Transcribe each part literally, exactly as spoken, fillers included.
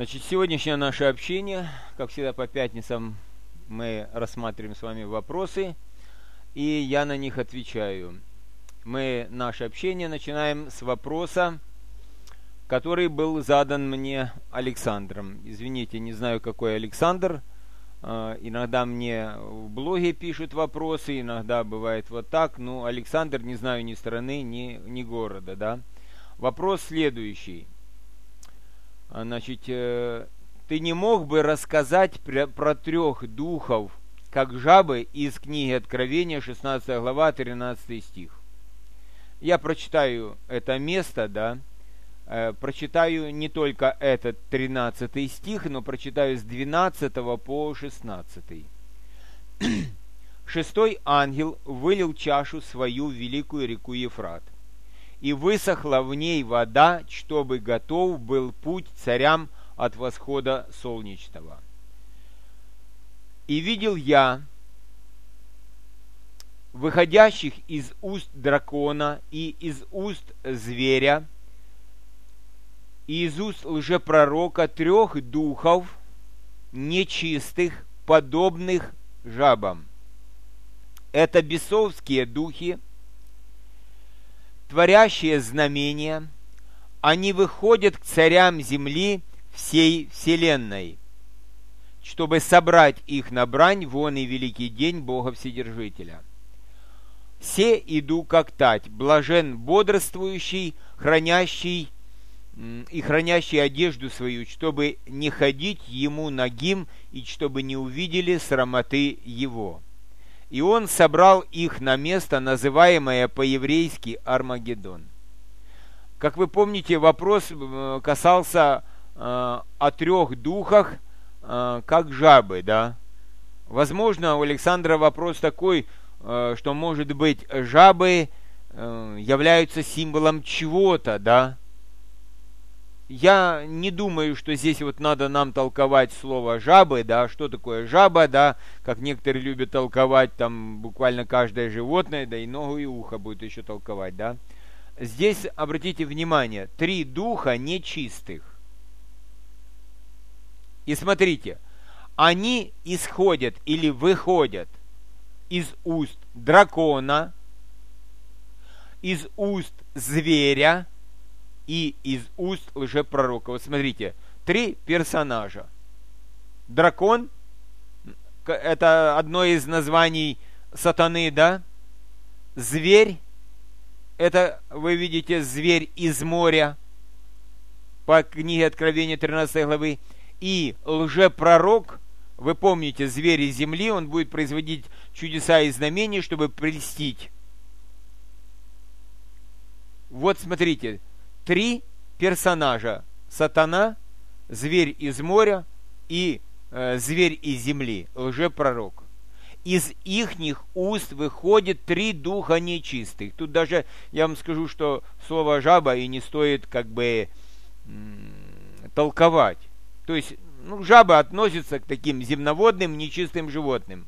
Значит, сегодняшнее наше общение, как всегда по пятницам, мы рассматриваем с вами вопросы, и я на них отвечаю. Мы наше общение начинаем с вопроса, который был задан мне Александром. Извините, не знаю, какой Александр. Иногда мне в блоге пишут вопросы, иногда бывает вот так. Ну, Александр, не знаю ни страны, ни, ни города, да. Вопрос следующий. Значит, ты не мог бы рассказать про, про трех духов, как жабы, из книги Откровения, шестнадцатая глава, тринадцатый стих. Я прочитаю это место, да, э, прочитаю не только этот тринадцатый стих, но прочитаю с двенадцатого по шестнадцатый. «Шестой ангел вылил чашу свою в великую реку Ефрат, и высохла в ней вода, чтобы готов был путь царям от восхода солнечного. И видел я выходящих из уст дракона и из уст зверя и из уст лжепророка трех духов нечистых, подобных жабам. Это бесовские духи, творящие знамения, они выходят к царям земли всей вселенной, чтобы собрать их на брань в он и великий день Бога Вседержителя. Се иду как тать, блажен бодрствующий, хранящий и хранящий одежду свою, чтобы не ходить ему нагим и чтобы не увидели срамоты его. И он собрал их на место, называемое по-еврейски Армагеддон». Как вы помните, вопрос касался э, о трех духах, э, как жабы, да? Возможно, у Александра вопрос такой, э, что, может быть, жабы э, являются символом чего-то, да? Я не думаю, что здесь вот надо нам толковать слово «жабы», да, что такое жаба, да, как некоторые любят толковать там буквально каждое животное, да и ногу и ухо будет еще толковать, да. Здесь, обратите внимание, три духа нечистых. И смотрите, они исходят или выходят из уст дракона, из уст зверя, и из уст лжепророка. Вот смотрите, три персонажа. Дракон, это одно из названий сатаны, да? Зверь, это, вы видите, зверь из моря, по книге Откровения тринадцатой главы. И лжепророк, вы помните, зверь из земли, он будет производить чудеса и знамения, чтобы прельстить. Вот смотрите, три персонажа: сатана, зверь из моря и э, зверь из земли, лжепророк. Из ихних уст выходит три духа нечистых. Тут даже я вам скажу, что слово жаба и не стоит как бы м- толковать. То есть, ну, жаба относится к таким земноводным нечистым животным.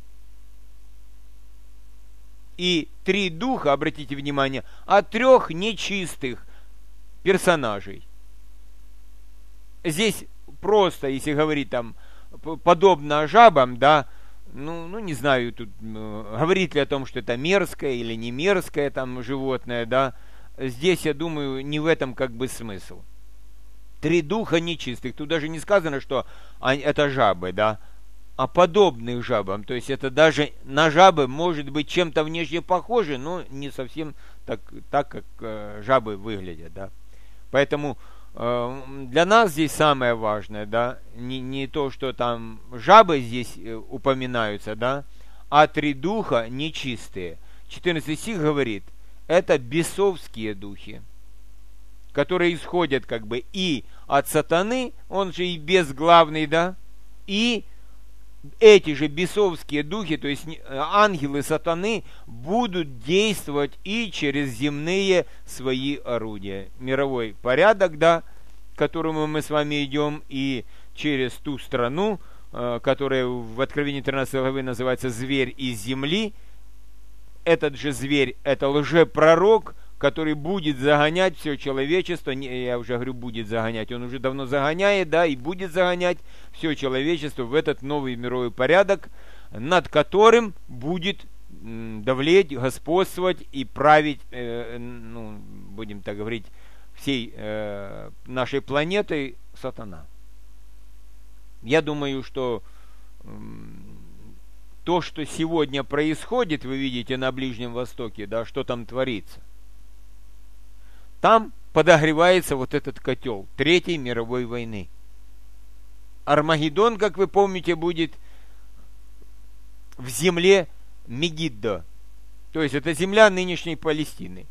И три духа, обратите внимание, от трех нечистых персонажей. Здесь просто, если говорить там подобно жабам, да, ну, ну не знаю, тут э, говорит ли о том, что это мерзкое или не мерзкое там животное, да, здесь, я думаю, не в этом как бы смысл. Три духа нечистых, тут даже не сказано, что они, это жабы, да, а подобных жабам, то есть это даже на жабы может быть чем-то внешне похоже, но не совсем так, так как э, жабы выглядят, да. Поэтому э, для нас здесь самое важное, да, не, не то, что там жабы здесь э, упоминаются, да, а три духа нечистые. четырнадцатый стих говорит, это бесовские духи, которые исходят как бы и от сатаны, он же и безглавный, да, и эти же бесовские духи, то есть ангелы сатаны, будут действовать и через земные свои орудия. Мировой порядок, да, к которому мы с вами идем, и через ту страну, которая в Откровении тринадцатой главы называется «Зверь из земли». Этот же зверь – это лжепророк, который будет загонять все человечество, не, я уже говорю, будет загонять, он уже давно загоняет, да, и будет загонять все человечество в этот новый мировой порядок, над которым будет давлеть, господствовать и править, э, ну, будем так говорить, всей э, нашей планетой сатана. Я думаю, что э, то, что сегодня происходит, вы видите на Ближнем Востоке, да, что там творится, там подогревается вот этот котел Третьей мировой войны. Армагеддон, как вы помните, будет в земле Мегиддо, то есть это земля нынешней Палестины.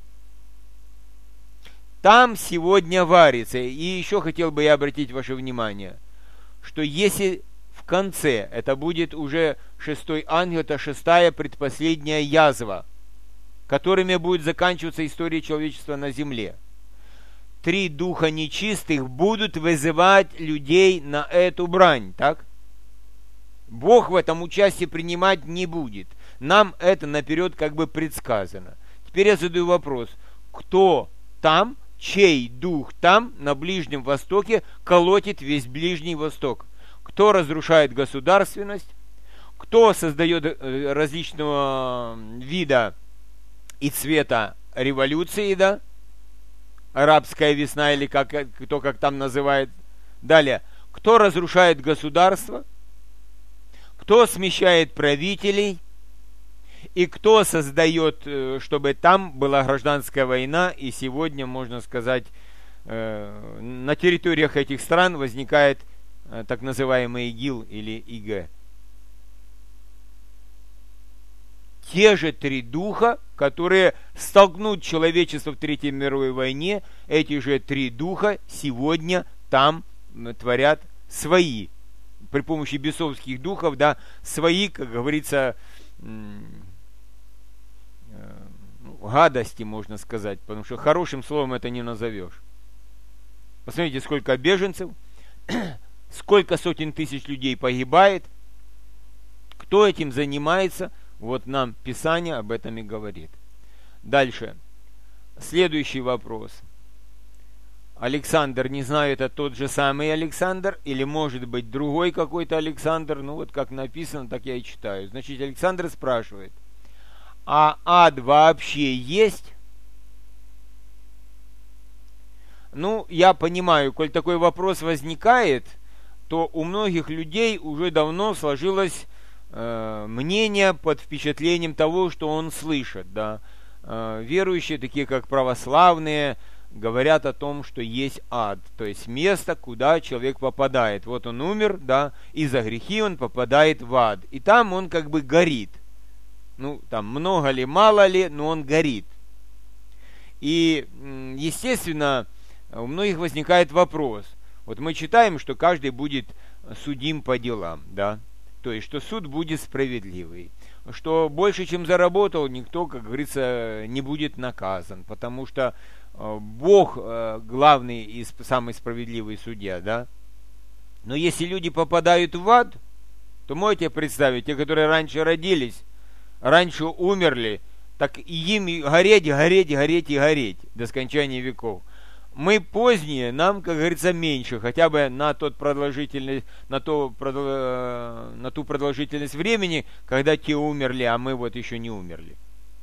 Там сегодня варится, и еще хотел бы я обратить ваше внимание, что если в конце, это будет уже шестой ангел, это шестая предпоследняя язва, которыми будет заканчиваться история человечества на земле, три духа нечистых будут вызывать людей на эту брань, так? Бог в этом участие принимать не будет. Нам это наперед как бы предсказано. Теперь я задаю вопрос. Кто там, чей дух там, на Ближнем Востоке, колотит весь Ближний Восток? Кто разрушает государственность? Кто создает различного вида и цвета революции, да? Арабская весна или как, кто как там называет. Далее. Кто разрушает государство? Кто смещает правителей? И кто создает, чтобы там была гражданская война, и сегодня, можно сказать, на территориях этих стран возникает так называемый ИГИЛ или ИГ. Те же три духа, которые столкнут человечество в Третьей мировой войне, эти же три духа сегодня там творят свои, при помощи бесовских духов, да, свои, как говорится, гадости, можно сказать, потому что хорошим словом это не назовешь. Посмотрите, сколько беженцев, сколько сотен тысяч людей погибает, кто этим занимается, вот нам Писание об этом и говорит. Дальше. Следующий вопрос. Александр, не знаю, это тот же самый Александр, или может быть другой какой-то Александр, ну вот как написано, так я и читаю. Значит, Александр спрашивает, а ад вообще есть? Ну, я понимаю, коль такой вопрос возникает, то у многих людей уже давно сложилось э, мнение под впечатлением того, что он слышит, да. Э, верующие, такие как православные, говорят о том, что есть ад, то есть место, куда человек попадает. Вот он умер, да, и за грехи он попадает в ад. И там он как бы горит. Ну, там много ли, мало ли, но он горит. И, естественно, у многих возникает вопрос. Вот мы читаем, что каждый будет судим по делам, да, то есть, что суд будет справедливый, что больше, чем заработал, никто, как говорится, не будет наказан, потому что Бог главный и самый справедливый судья, да. Но если люди попадают в ад, то можете представить, те, которые раньше родились, раньше умерли, так и им гореть, гореть, гореть и гореть до скончания веков. Мы поздние, нам, как говорится, меньше, хотя бы на, тот продолжительность, на, то, на ту продолжительность времени, когда те умерли, а мы вот еще не умерли.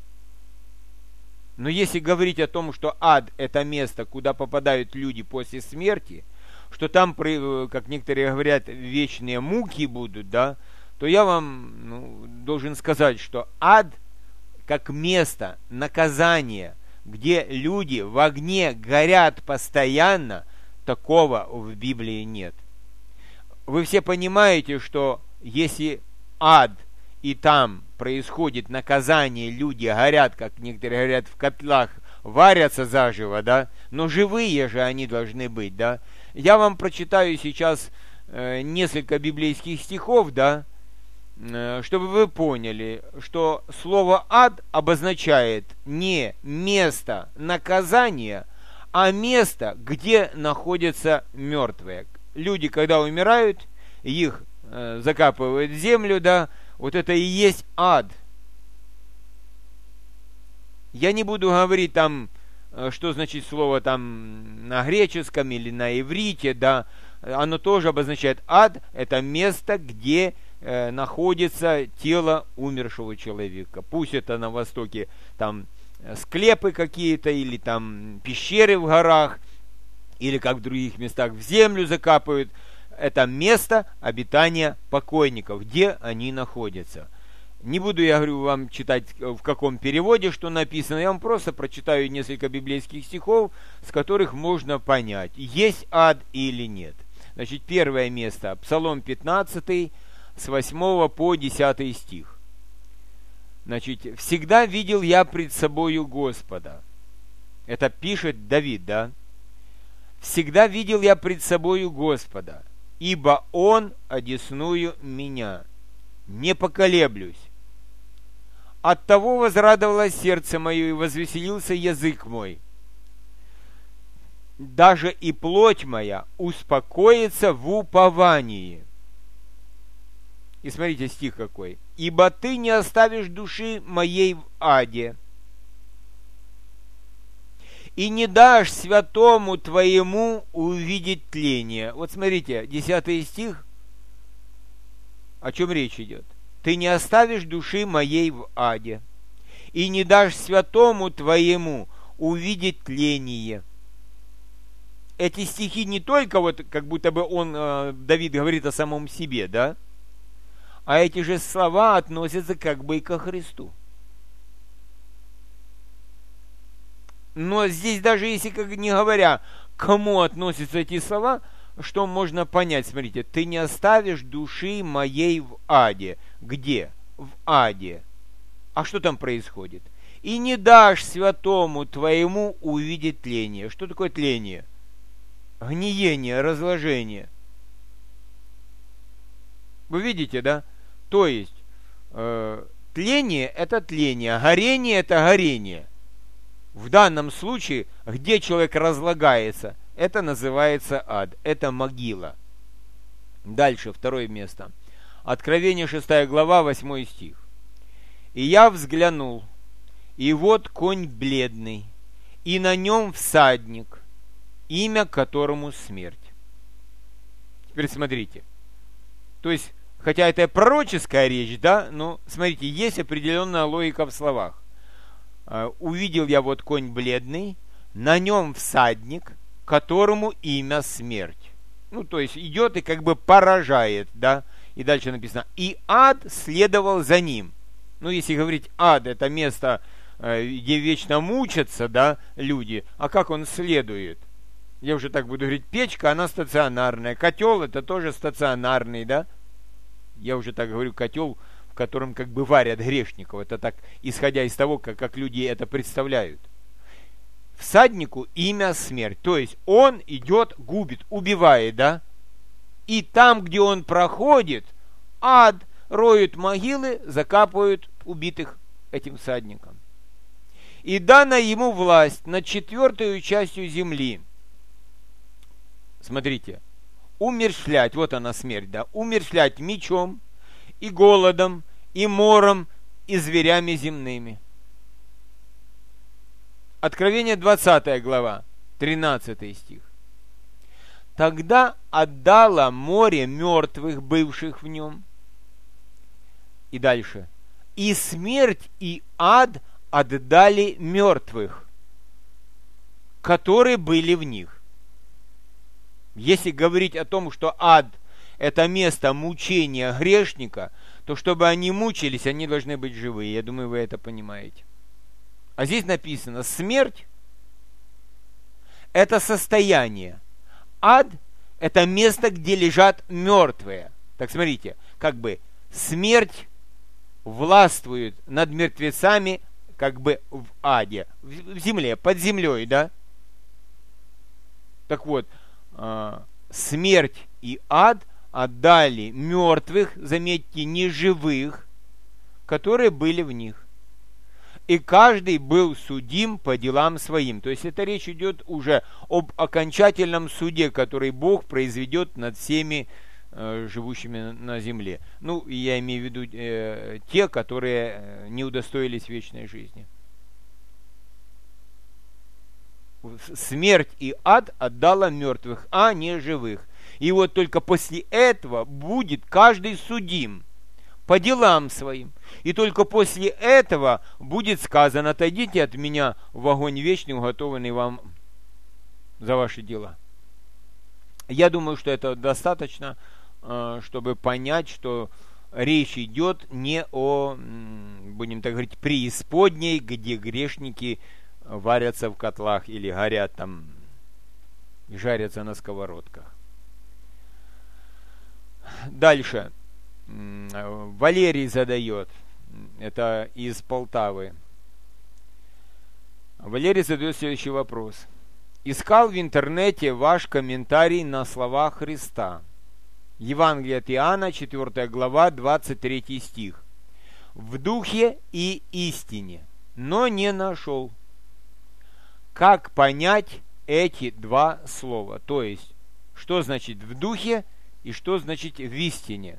Но если говорить о том, что ад – это место, куда попадают люди после смерти, что там, как некоторые говорят, вечные муки будут, да, то я вам ну, должен сказать, что ад как место наказания, где люди в огне горят постоянно, такого в Библии нет. Вы все понимаете, что если ад и там происходит наказание, люди горят, как некоторые говорят, в котлах, варятся заживо, да, но живые же они должны быть, да. Я вам прочитаю сейчас э, несколько библейских стихов, да, э, чтобы вы поняли, что слово ад обозначает не место наказания, а место, где находятся мертвые. Люди, когда умирают, их э, закапывают в землю, да, вот это и есть ад. Я не буду говорить там что значит слово там на греческом или на иврите, да, оно тоже обозначает ад, это место, где э, находится тело умершего человека. Пусть это на востоке там склепы какие-то, или там пещеры в горах, или как в других местах в землю закапывают. Это место обитания покойников, где они находятся. Не буду, я говорю, вам читать в каком переводе, что написано. Я вам просто прочитаю несколько библейских стихов, с которых можно понять, есть ад или нет. Значит, первое место, Псалом пятнадцатый, с восьмого по десятый стих. Значит, «Всегда видел я пред собою Господа». Это пишет Давид, да? «Всегда видел я пред собою Господа, ибо Он одесную меня. Не поколеблюсь. Оттого возрадовалось сердце мое, и возвеселился язык мой. Даже и плоть моя успокоится в уповании». И смотрите стих какой. «Ибо ты не оставишь души моей в аде, и не дашь святому твоему увидеть тление». Вот смотрите, десятый стих. О чем речь идет? «Ты не оставишь души моей в аде, и не дашь святому твоему увидеть тление». Эти стихи не только вот как будто бы он, Давид, говорит о самом себе, да? А эти же слова относятся как бы и ко Христу. Но здесь даже если, как не говоря, к кому относятся эти слова, что можно понять? Смотрите, «Ты не оставишь души моей в аде». Где? В аде. А что там происходит? «И не дашь святому твоему увидеть тление». Что такое тление? Гниение, разложение. Вы видите, да? То есть, э, тление – это тление, а горение – это горение. В данном случае, где человек разлагается, это называется ад, это могила. Дальше, второе место. Откровение шестая глава, восьмой стих. «И я взглянул, и вот конь бледный, и на нем всадник, имя которому смерть». Теперь смотрите. То есть, хотя это пророческая речь, да, но смотрите, есть определенная логика в словах. «Увидел я вот конь бледный, на нем всадник, которому имя смерть». Ну, то есть, идет и как бы поражает, да. И дальше написано, «И ад следовал за ним». Ну, если говорить ад, это место, где вечно мучатся, да, люди, а как он следует? Я уже так буду говорить, печка, она стационарная, котел это тоже стационарный, да. Я уже так говорю, котел, в котором как бы варят грешников. Это так, исходя из того, как, как люди это представляют. Всаднику имя смерть. То есть он идет, губит, убивает, да? И там, где он проходит, ад, роют могилы, закапывают убитых этим всадником. «И дана ему власть над четвертую частью земли». Смотрите. Умерщвлять, вот она смерть, да, умерщвлять мечом, и голодом, и мором, и зверями земными. Откровение двадцатая глава, тринадцатый стих. «Тогда отдало море мертвых, бывших в нем». И дальше. «И смерть, и ад отдали мертвых, которые были в них». Если говорить о том, что ад – это место мучения грешника, то чтобы они мучились, они должны быть живые. Я думаю, вы это понимаете. А здесь написано, смерть – это состояние. Ад – это место, где лежат мертвые. Так смотрите, как бы смерть властвует над мертвецами как бы в аде, в земле, под землей, да? Так вот, смерть и ад отдали мертвых, заметьте, не живых, которые были в них. И каждый был судим по делам своим. То есть это речь идет уже об окончательном суде, который Бог произведет над всеми э, живущими на земле. Ну, я имею в виду э, те, которые не удостоились вечной жизни. смерть и ад отдала мертвых, а не живых. И вот только после этого будет каждый судим по делам своим. И только после этого будет сказано: отойдите от меня в огонь вечный, уготованный вам за ваши дела. Я думаю, что это достаточно, чтобы понять, что речь идет не о, будем так говорить, преисподней, где грешники варятся в котлах или горят там, жарятся на сковородках. Дальше. Валерий задает, это из Полтавы. Валерий задает следующий вопрос. Искал в интернете ваш комментарий на слова Христа. Евангелие от Иоанна, четвёртая глава, двадцать третий стих. В духе и истине, но не нашел. Как понять эти два слова? То есть, что значит в духе и что значит в истине?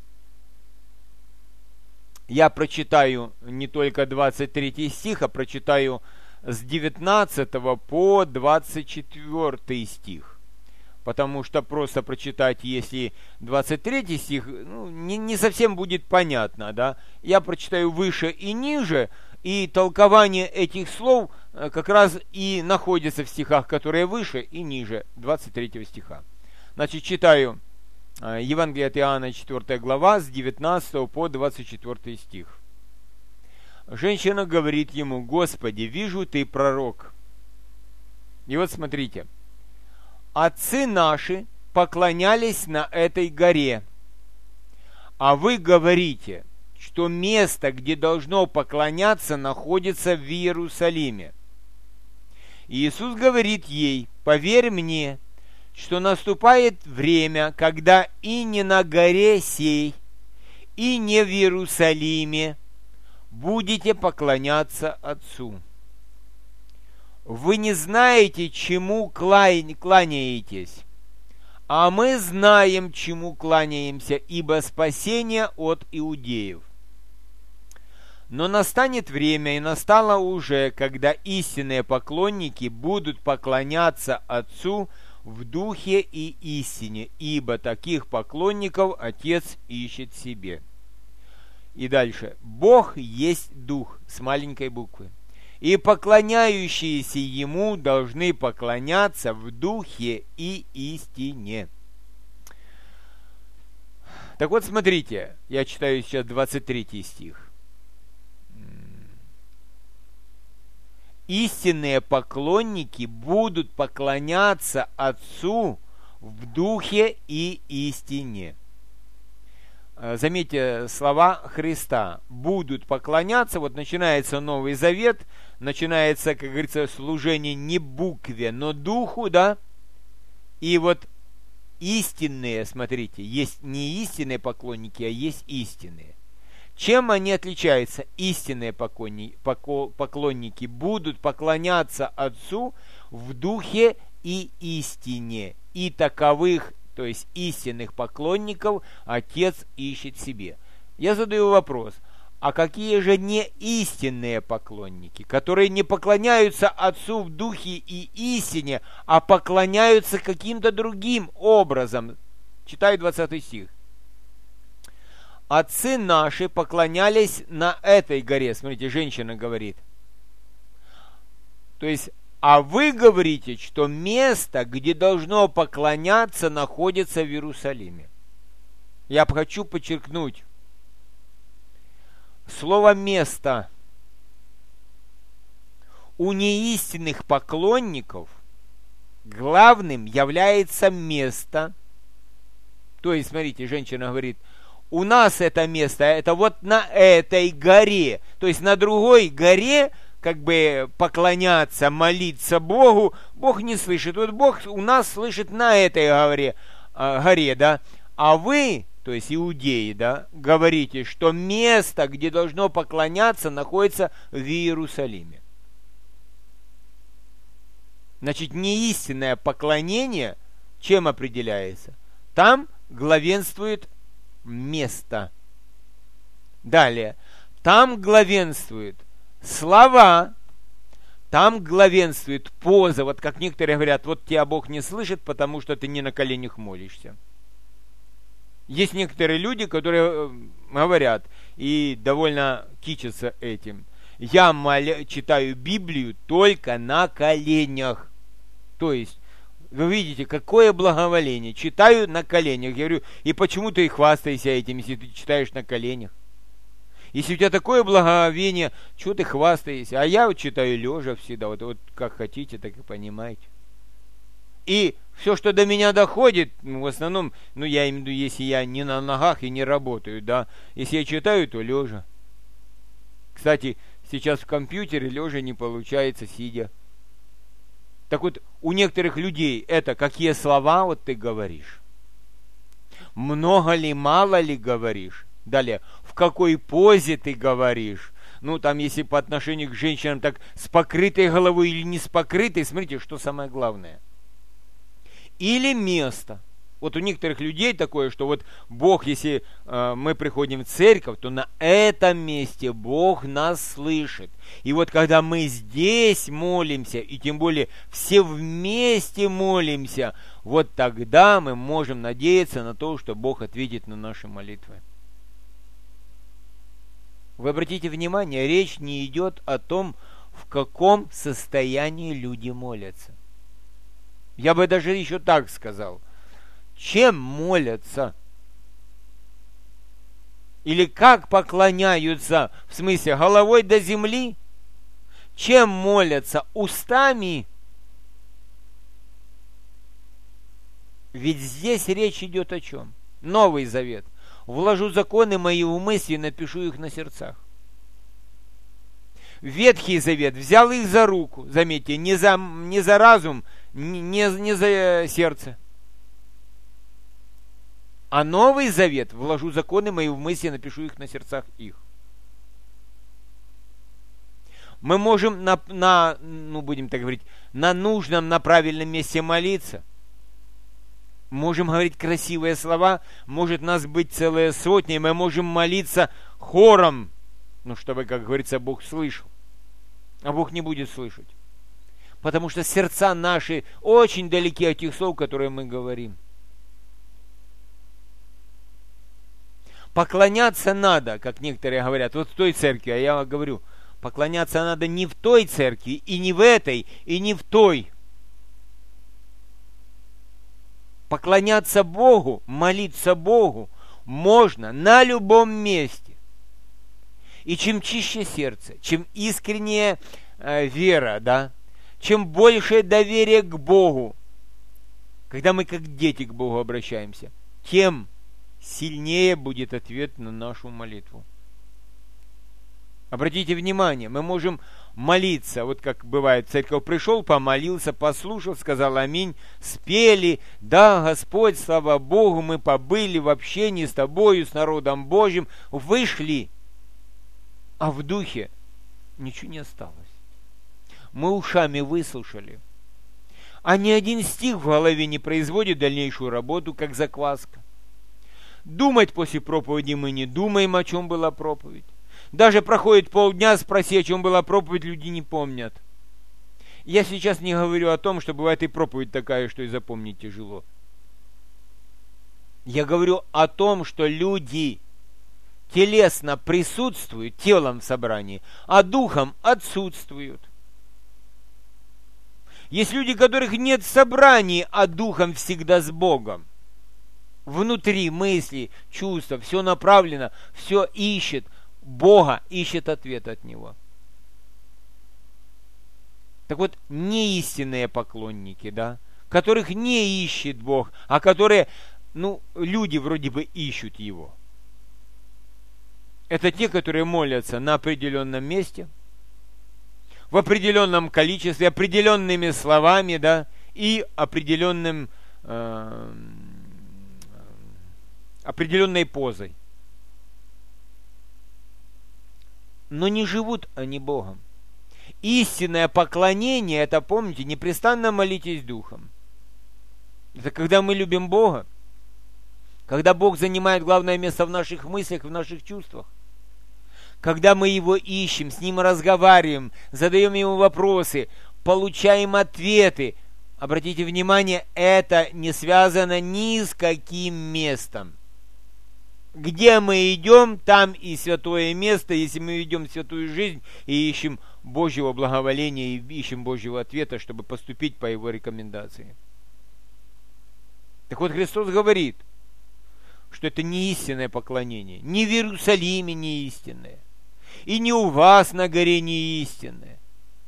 Я прочитаю не только двадцать третий стих, а прочитаю с девятнадцатого по двадцать четвёртый стих. Потому что просто прочитать, если двадцать третий стих, ну, не, не совсем будет понятно, да? Я прочитаю выше и ниже, и толкование этих слов как раз и находится в стихах, которые выше и ниже двадцать третьего стиха. Значит, читаю Евангелие от Иоанна, четвёртая глава, с девятнадцатого по двадцать четвёртый стих. Женщина говорит ему: Господи, вижу, ты пророк. И вот смотрите. Отцы наши поклонялись на этой горе, а вы говорите, что место, где должно поклоняться, находится в Иерусалиме. И Иисус говорит ей: поверь мне, что наступает время, когда и не на горе сей, и не в Иерусалиме будете поклоняться Отцу. Вы не знаете, чему кланяетесь, а мы знаем, чему кланяемся, ибо спасение от иудеев. Но настанет время, и настало уже, когда истинные поклонники будут поклоняться Отцу в духе и истине, ибо таких поклонников Отец ищет себе. И дальше. Бог есть Дух с маленькой буквы, и поклоняющиеся Ему должны поклоняться в духе и истине. Так вот, смотрите, я читаю сейчас двадцать третий стих. Истинные поклонники будут поклоняться Отцу в духе и истине. Заметьте слова Христа. Будут поклоняться, вот начинается Новый Завет, начинается, как говорится, служение не букве, но духу, да? И вот истинные, смотрите, есть не истинные поклонники, а есть истинные. Чем они отличаются? Истинные поклонники будут поклоняться Отцу в духе и истине. И таковых, то есть истинных поклонников, Отец ищет себе. Я задаю вопрос. А какие же не истинные поклонники, которые не поклоняются Отцу в духе и истине, а поклоняются каким-то другим образом? Читаю двадцатый стих. Отцы наши поклонялись на этой горе. Смотрите, женщина говорит. То есть, а вы говорите, что место, где должно поклоняться, находится в Иерусалиме. Я хочу подчеркнуть. Слово «место» у неистинных поклонников главным является место. То есть, смотрите, женщина говорит, у нас это место, это вот на этой горе. То есть на другой горе, как бы поклоняться, молиться Богу, Бог не слышит. Вот Бог у нас слышит на этой горе, горе, да. А вы, то есть иудеи, да, говорите, что место, где должно поклоняться, находится в Иерусалиме. Значит, неистинное поклонение чем определяется? Там главенствует место. Далее. Там главенствуют слова, Там главенствует поза. Вот как некоторые говорят, вот тебя Бог не слышит, потому что ты не на коленях молишься. Есть некоторые люди, которые говорят и довольно кичатся этим. Я моля, читаю Библию только на коленях. То есть, вы видите, какое благоволение. Читаю на коленях. Я говорю, и почему ты хвастаешься этим, если ты читаешь на коленях? Если у тебя такое благоволение, чего ты хвастаешься? А я вот читаю лежа всегда, вот, вот как хотите, так и понимаете. И все, что до меня доходит, ну, в основном, ну, я имею в виду, если я не на ногах и не работаю, да, если я читаю, то лежа. Кстати, сейчас в компьютере лежа не получается, сидя. Так вот, у некоторых людей это какие слова вот ты говоришь? Много ли, мало ли говоришь? Далее, в какой позе ты говоришь? Ну, там, если по отношению к женщинам, так с покрытой головой или не с покрытой, смотрите, что самое главное. Или место. Вот у некоторых людей такое, что вот Бог, если э, мы приходим в церковь, то на этом месте Бог нас слышит. И вот когда мы здесь молимся, и тем более все вместе молимся, вот тогда мы можем надеяться на то, что Бог ответит на наши молитвы. Вы обратите внимание, речь не идет о том, в каком состоянии люди молятся. Я бы даже еще так сказал. Чем молятся? Или как поклоняются, в смысле, головой до земли? Чем молятся? Устами? Ведь здесь речь идет о чем? Новый Завет. Вложу законы мои в мысли и напишу их на сердцах. Ветхий Завет взял их за руку, заметьте, не за, не за разум, не, не за сердце. А Новый Завет вложу законы мои в мысли и напишу их на сердцах их. Мы можем на, на, ну будем так говорить, на нужном, на правильном месте молиться. Можем говорить красивые слова, может нас быть целая сотня, мы можем молиться хором, ну, чтобы, как говорится, Бог слышал. А Бог не будет слышать. Потому что сердца наши очень далеки от тех слов, которые мы говорим. Поклоняться надо, как некоторые говорят, вот в той церкви, а я говорю, поклоняться надо не в той церкви, и не в этой, и не в той. Поклоняться Богу, молиться Богу можно на любом месте. И чем чище сердце, чем искренняя э, вера, да, чем большее доверие к Богу, когда мы как дети к Богу обращаемся, тем сильнее будет ответ на нашу молитву. Обратите внимание, мы можем молиться, вот как бывает, в церковь пришел, помолился, послушал, сказал аминь, спели, да, Господь, слава Богу, мы побыли в общении с Тобою, с народом Божьим, вышли, а в духе ничего не осталось. Мы ушами выслушали, а ни один стих в голове не производит дальнейшую работу, как закваска. Думать после проповеди мы не думаем, о чем была проповедь. Даже проходит полдня, спроси, о чем была проповедь, люди не помнят. Я сейчас не говорю о том, что бывает и проповедь такая, что и запомнить тяжело. Я говорю о том, что люди телесно присутствуют, телом в собрании, а духом отсутствуют. Есть люди, которых нет в собрании, а духом всегда с Богом. Внутри мысли, чувства, все направлено, все ищет Бога, ищет ответ от Него. Так вот, неистинные поклонники, да, которых не ищет Бог, а которые, ну, люди вроде бы ищут Его. Это те, которые молятся на определенном месте, в определенном количестве, определенными словами, да, и определенным, э, определенной позой. Но не живут они Богом. Истинное поклонение, это, помните, непрестанно молитесь Духом. Это когда мы любим Бога, когда Бог занимает главное место в наших мыслях, в наших чувствах, Когда мы Его ищем, с Ним разговариваем, задаем Ему вопросы, получаем ответы, обратите внимание, это не связано ни с каким местом. Где мы идем, там и святое место. Если мы идем в святую жизнь и ищем Божьего благоволения, и ищем Божьего ответа, чтобы поступить по Его рекомендации. Так вот, Христос говорит, что это не истинное поклонение. Ни в Иерусалиме не истинное. И не у вас на горе не истинное.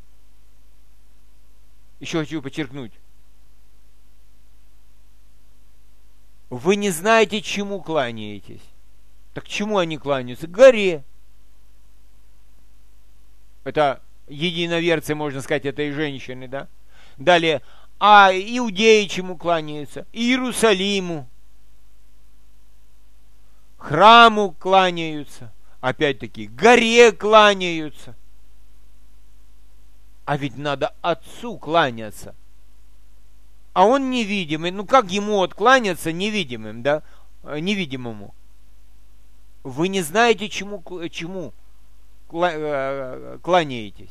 Еще хочу подчеркнуть. Вы не знаете, чему кланяетесь. Так чему они кланяются? К горе. Это единоверцы, можно сказать, этой женщины, да? Далее, а иудеи чему кланяются? Иерусалиму. Храму кланяются. Опять-таки, горе кланяются. А ведь надо Отцу кланяться. А он невидимый. Ну как ему откланяться невидимым, да? Невидимому. Вы не знаете, чему, чему кланяетесь.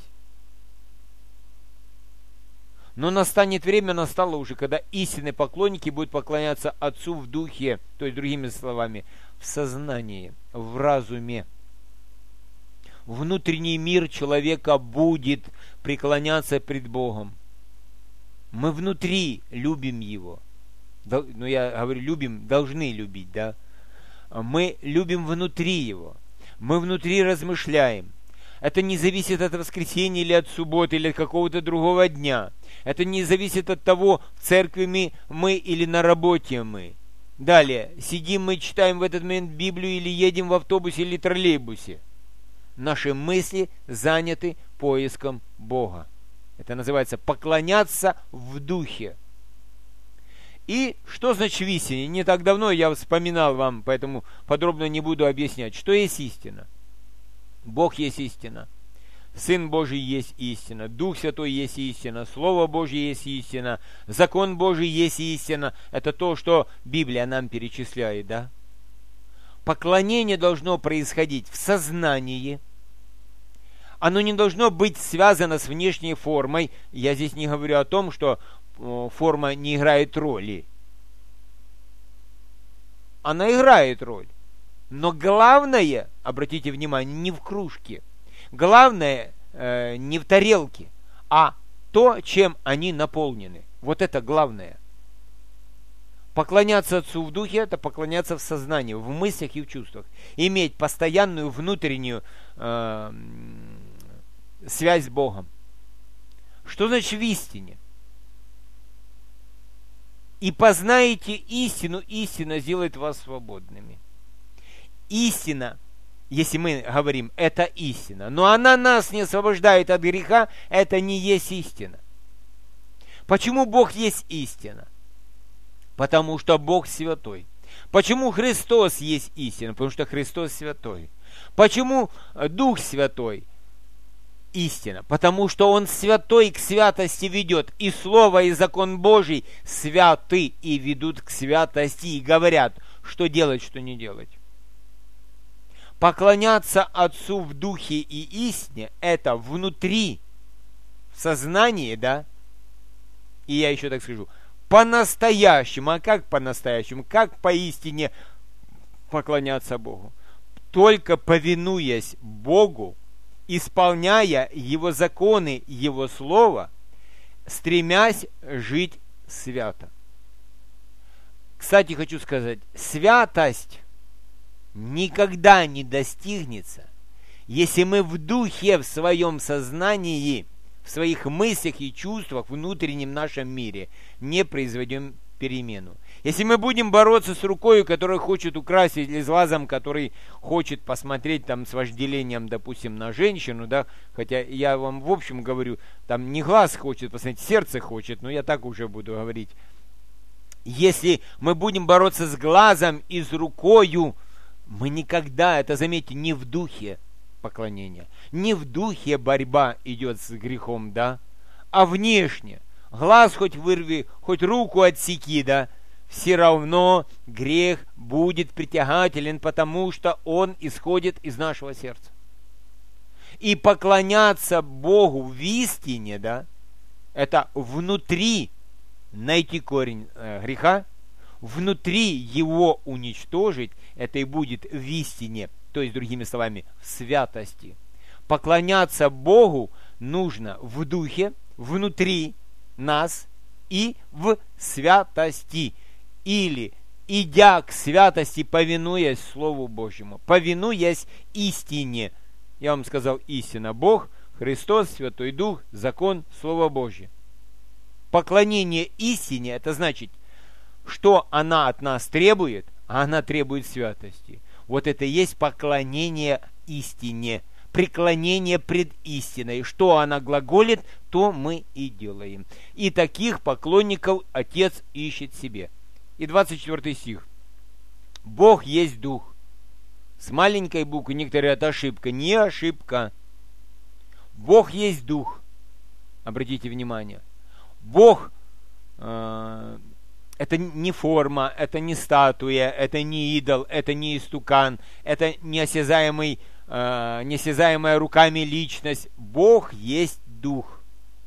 Но настанет время, настало уже, когда истинные поклонники будут поклоняться Отцу в духе, то есть другими словами, в сознании, в разуме. Внутренний мир человека будет преклоняться пред Богом. Мы внутри любим Его. Ну, я говорю, любим, должны любить, да? Мы любим внутри Его. Мы внутри размышляем. Это не зависит от воскресенья или от субботы, или от какого-то другого дня. Это не зависит от того, в церкви мы, мы или на работе мы. Далее, сидим мы, читаем в этот момент Библию, или едем в автобусе или троллейбусе. Наши мысли заняты поиском Бога. Это называется поклоняться в духе. И что значит в истине? Не так давно я вспоминал вам, поэтому подробно не буду объяснять. Что есть истина? Бог есть истина. Сын Божий есть истина. Дух Святой есть истина. Слово Божье есть истина. Закон Божий есть истина. Это то, что Библия нам перечисляет, да? Поклонение должно происходить в сознании. Оно не должно быть связано с внешней формой. Я здесь не говорю о том, что форма не играет роли. Она играет роль. Но главное, обратите внимание, не в кружке. Главное э, не в тарелке, а то, чем они наполнены. Вот это главное. Поклоняться Отцу в духе – это поклоняться в сознании, в мыслях и в чувствах. Иметь постоянную внутреннюю э, связь с Богом. Что значит в истине? И познаете истину, истина сделает вас свободными. Истина, если мы говорим, это истина, но она нас не освобождает от греха, это не есть истина. Почему Бог есть истина? Потому что Бог святой. Почему Христос есть истина? Потому что Христос святой. Почему Дух Святой истина? Потому что Он святой к святости ведет. И Слово, и Закон Божий святы и ведут к святости. И говорят, что делать, что не делать. Поклоняться Отцу в духе и истине – это внутри, в сознании, да? И я еще так скажу, по-настоящему. А как по-настоящему? Как поистине поклоняться Богу? Только повинуясь Богу, исполняя Его законы, Его Слово, стремясь жить свято. Кстати, хочу сказать, святость никогда не достигнется, если мы в духе, в своем сознании, в своих мыслях и чувствах, в внутреннем нашем мире не произведем перемену. Если мы будем бороться с рукой, которая хочет украсить, или с глазом, который хочет посмотреть там с вожделением, допустим, на женщину, да, хотя я вам в общем говорю, там не глаз хочет посмотреть, сердце хочет, но я так уже буду говорить. Если мы будем бороться с глазом и с рукою, мы никогда, это заметьте, не в духе поклонения, не в духе борьба идет с грехом, да, а внешне. Глаз хоть вырви, хоть руку отсеки, да, все равно грех будет притягателен, потому что он исходит из нашего сердца. И поклоняться Богу в истине, да, это внутри найти корень э, греха, внутри его уничтожить, это и будет в истине, то есть, другими словами, в святости. Поклоняться Богу нужно в духе, внутри нас и в святости. Или, идя к святости, повинуясь Слову Божьему, повинуясь истине. Я вам сказал, истина Бог, Христос, Святой Дух, закон, Слово Божье. Поклонение истине, это значит, что она от нас требует, а она требует святости. Вот это и есть поклонение истине, преклонение пред истиной. Что она глаголит, то мы и делаем. И таких поклонников Отец ищет себе. И двадцать четвёртый стих. Бог есть Дух. С маленькой буквы, некоторые это ошибка. Не ошибка. Бог есть Дух. Обратите внимание. Бог э, это не форма, это не статуя, это не идол, это не истукан, это неосязаемый, э, неосязаемая руками личность. Бог есть Дух.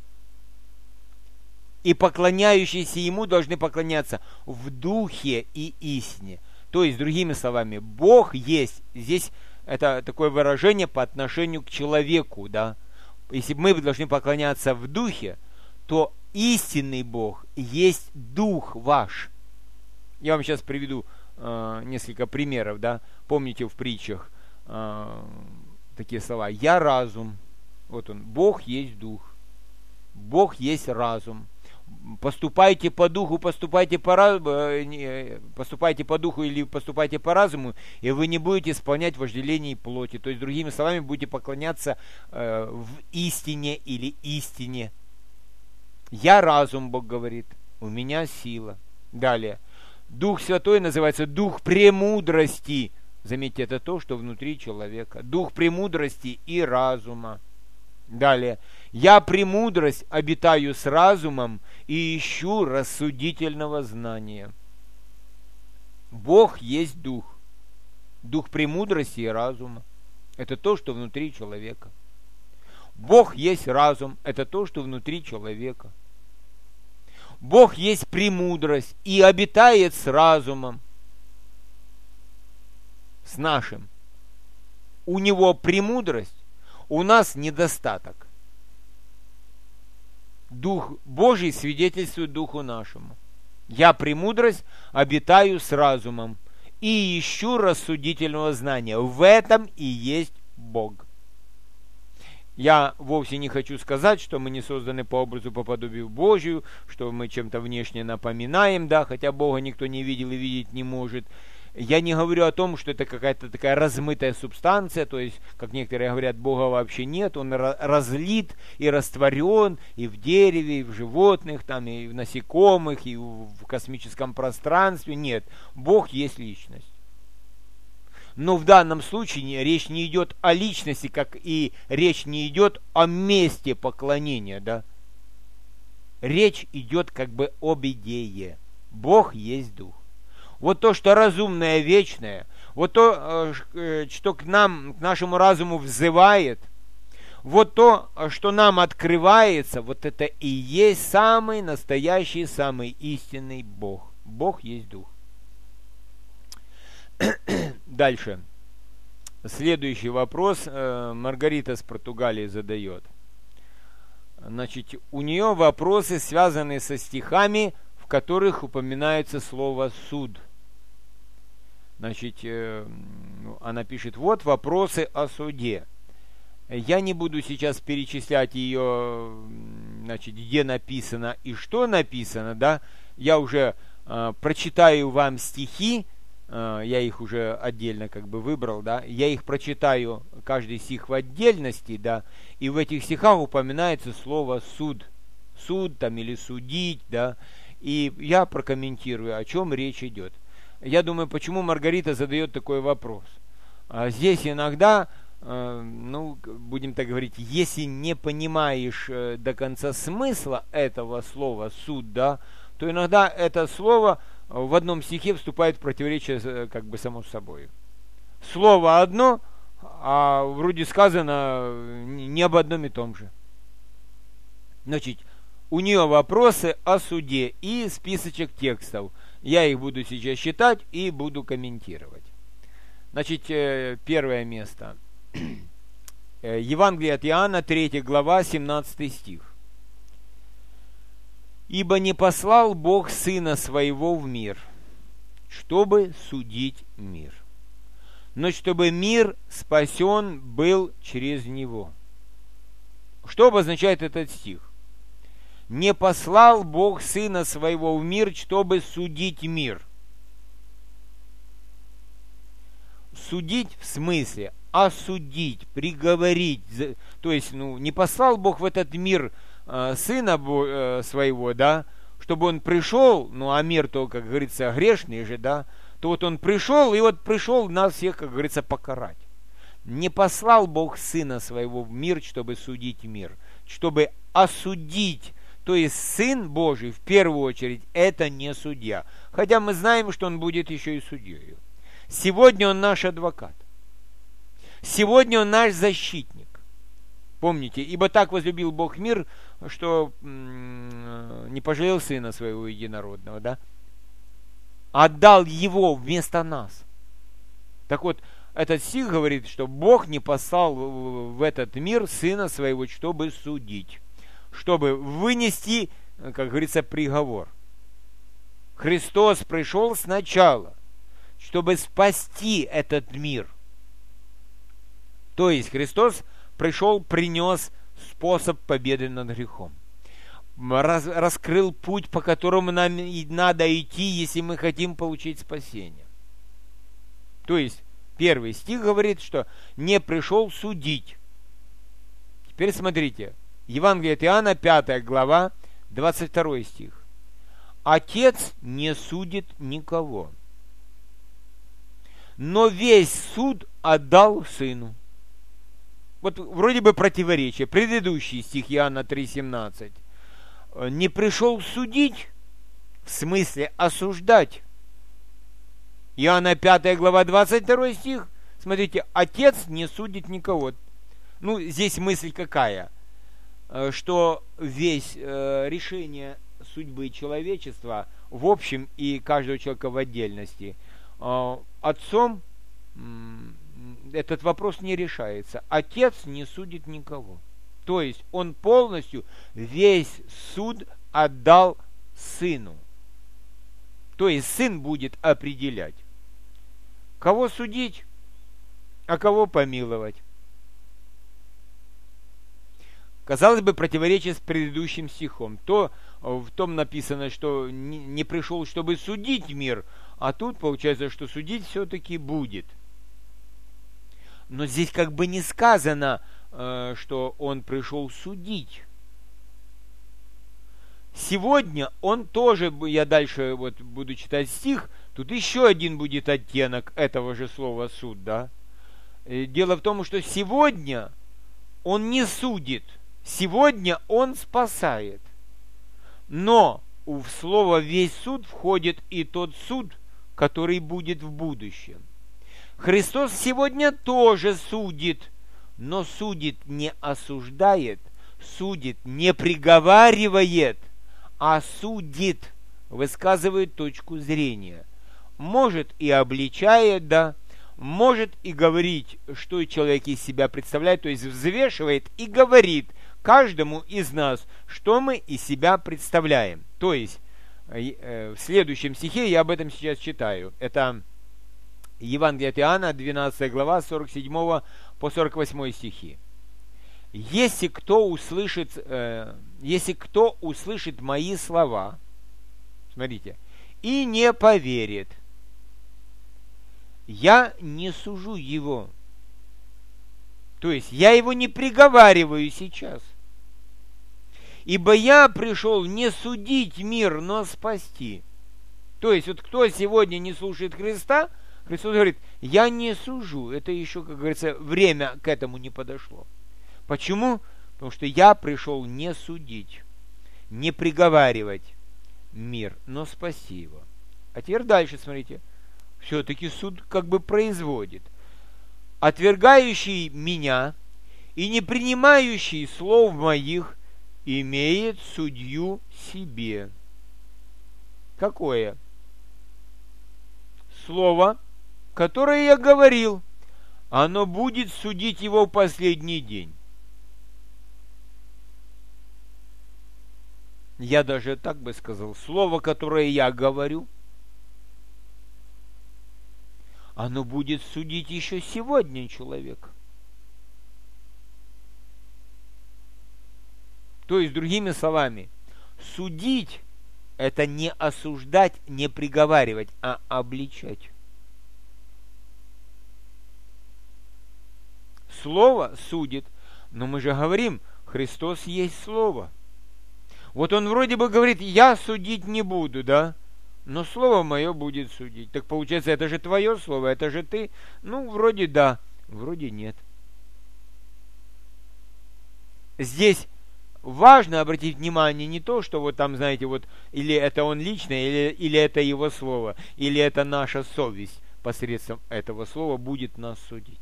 И поклоняющиеся Ему должны поклоняться в Духе и истине. То есть, другими словами, Бог есть. Здесь это такое выражение по отношению к человеку, да. Если мы должны поклоняться в Духе, то истинный Бог есть Дух ваш. Я вам сейчас приведу э, несколько примеров, да. Помните в притчах э, такие слова. Я разум. Вот он. Бог есть Дух. Бог есть разум. Поступайте по духу, поступайте по, поступайте по духу или поступайте по разуму, и вы не будете исполнять вожделение плоти. То есть, другими словами, будете поклоняться э, в истине или истине. Я разум, Бог говорит, у меня сила. Далее. Дух Святой называется Дух премудрости. Заметьте, это то, что внутри человека. Дух премудрости и разума. Далее. Я премудрость обитаю с разумом и ищу рассудительного знания. Бог есть Дух. Дух премудрости и разума. Это то, что внутри человека. Бог есть разум. Это то, что внутри человека. Бог есть премудрость и обитает с разумом. С нашим. У Него премудрость. У нас недостаток. Дух Божий свидетельствует Духу нашему. Я премудрость обитаю с разумом и ищу рассудительного знания. В этом и есть Бог. Я вовсе не хочу сказать, что мы не созданы по образу, по подобию Божию, что мы чем-то внешне напоминаем, да, хотя Бога никто не видел и видеть не может. Я не говорю о том, что это какая-то такая размытая субстанция, то есть, как некоторые говорят, Бога вообще нет, Он разлит и растворен и в дереве, и в животных, там, и в насекомых, и в космическом пространстве. Нет, Бог есть личность. Но в данном случае речь не идет о личности, как и речь не идет о месте поклонения, да. Речь идет как бы об идее. Бог есть Дух. Вот то, что разумное, вечное, вот то, что к нам, к нашему разуму взывает, вот то, что нам открывается, вот это и есть самый настоящий, самый истинный Бог. Бог есть Дух. Дальше. Следующий вопрос Маргарита с Португалии задает. Значит, у нее вопросы, связанные со стихами, в которых упоминается слово «суд». Значит, она пишет, вот вопросы о суде. Я не буду сейчас перечислять ее, значит, где написано и что написано, да. Я уже э, прочитаю вам стихи, э, я их уже отдельно как бы выбрал, да. Я их прочитаю, каждый стих в отдельности, да. И в этих стихах упоминается слово «суд». Суд там или «судить», да. И я прокомментирую, о чем речь идет. Я думаю, почему Маргарита задает такой вопрос. А здесь иногда, э, ну, будем так говорить, если не понимаешь э, до конца смысла этого слова «суд», да, то иногда это слово в одном стихе вступает в противоречие э, как бы само собой. Слово одно, а вроде сказано не об одном и том же. Значит, у нее вопросы о суде и списочек текстов. Я их буду сейчас читать и буду комментировать. Значит, первое место. Евангелие от Иоанна, третья глава, семнадцатый стих. «Ибо не послал Бог Сына Своего в мир, чтобы судить мир, но чтобы мир спасен был через Него». Что обозначает этот стих? Не послал Бог Сына Своего в мир, чтобы судить мир. Судить в смысле осудить, приговорить. То есть, ну, не послал Бог в этот мир э, Сына э, Своего, да, чтобы Он пришел, ну, а мир то, как говорится, грешный же, да, то вот Он пришел, и вот пришел нас всех, как говорится, покарать. Не послал Бог Сына Своего в мир, чтобы судить мир, чтобы осудить. То есть Сын Божий, в первую очередь, это не судья. Хотя мы знаем, что Он будет еще и судьей. Сегодня Он наш адвокат. Сегодня Он наш защитник. Помните, ибо так возлюбил Бог мир, что м- не пожалел Сына Своего единородного, да? Отдал Его вместо нас. Так вот, этот стих говорит, что Бог не послал в этот мир Сына Своего, чтобы судить, чтобы вынести, как говорится, приговор. Христос пришел сначала, чтобы спасти этот мир. То есть Христос пришел, принес способ победы над грехом. Раз, раскрыл путь, по которому нам и надо идти, если мы хотим получить спасение. То есть первый стих говорит, что не пришел судить. Теперь смотрите. Евангелие от Иоанна, пятая глава, двадцать второй стих. Отец не судит никого, но весь суд отдал Сыну. Вот вроде бы противоречие. Предыдущий стих Иоанна три семнадцать. Не пришел судить, в смысле осуждать. Иоанна пятая глава, двадцать второй стих. Смотрите, Отец не судит никого. Ну, здесь мысль какая? Что весь э, решение судьбы человечества в общем и каждого человека в отдельности э, отцом э, этот вопрос не решается. Отец не судит никого. То есть он полностью весь суд отдал Сыну. То есть Сын будет определять, кого судить, а кого помиловать. Казалось бы, противоречие с предыдущим стихом. То в том написано, что не пришел, чтобы судить мир, а тут получается, что судить все-таки будет. Но здесь как бы не сказано, что он пришел судить. Сегодня он тоже, я дальше вот буду читать стих, тут еще один будет оттенок этого же слова суд, да? Дело в том, что сегодня он не судит. Сегодня он спасает. Но в слово «весь суд» входит и тот суд, который будет в будущем. Христос сегодня тоже судит, но судит не осуждает, судит не приговаривает, а судит, высказывает точку зрения. Может и обличает, да, может и говорить, что человек из себя представляет, то есть взвешивает и говорит каждому из нас, что мы из себя представляем. То есть в следующем стихе, я об этом сейчас читаю, это Евангелие от Иоанна, двенадцатая глава, с сорок седьмого по сорок восьмой стихи. Если кто услышит, э, если кто услышит мои слова, смотрите, и не поверит, я не сужу его. То есть я его не приговариваю сейчас. Ибо я пришел не судить мир, но спасти. То есть вот кто сегодня не слушает Христа, Христос говорит, я не сужу. Это еще, как говорится, время к этому не подошло. Почему? Потому что я пришел не судить, не приговаривать мир, но спасти его. А теперь дальше, смотрите. Все-таки суд как бы производит. отвергающий меня и не принимающий слов моих имеет судью себе. Какое? Слово, которое я говорил, оно будет судить его в последний день. Я даже так бы сказал, слово, которое я говорю, оно будет судить еще сегодня человека. То есть, другими словами, судить – это не осуждать, не приговаривать, а обличать. Слово судит, но мы же говорим, Христос есть Слово. Вот он вроде бы говорит, я судить не буду, да? Но слово мое будет судить. Так получается, это же твое слово, это же ты. Ну, вроде да, вроде нет. Здесь важно обратить внимание не то, что вот там, знаете, вот или это он лично, или, или это его слово, или это наша совесть посредством этого слова будет нас судить.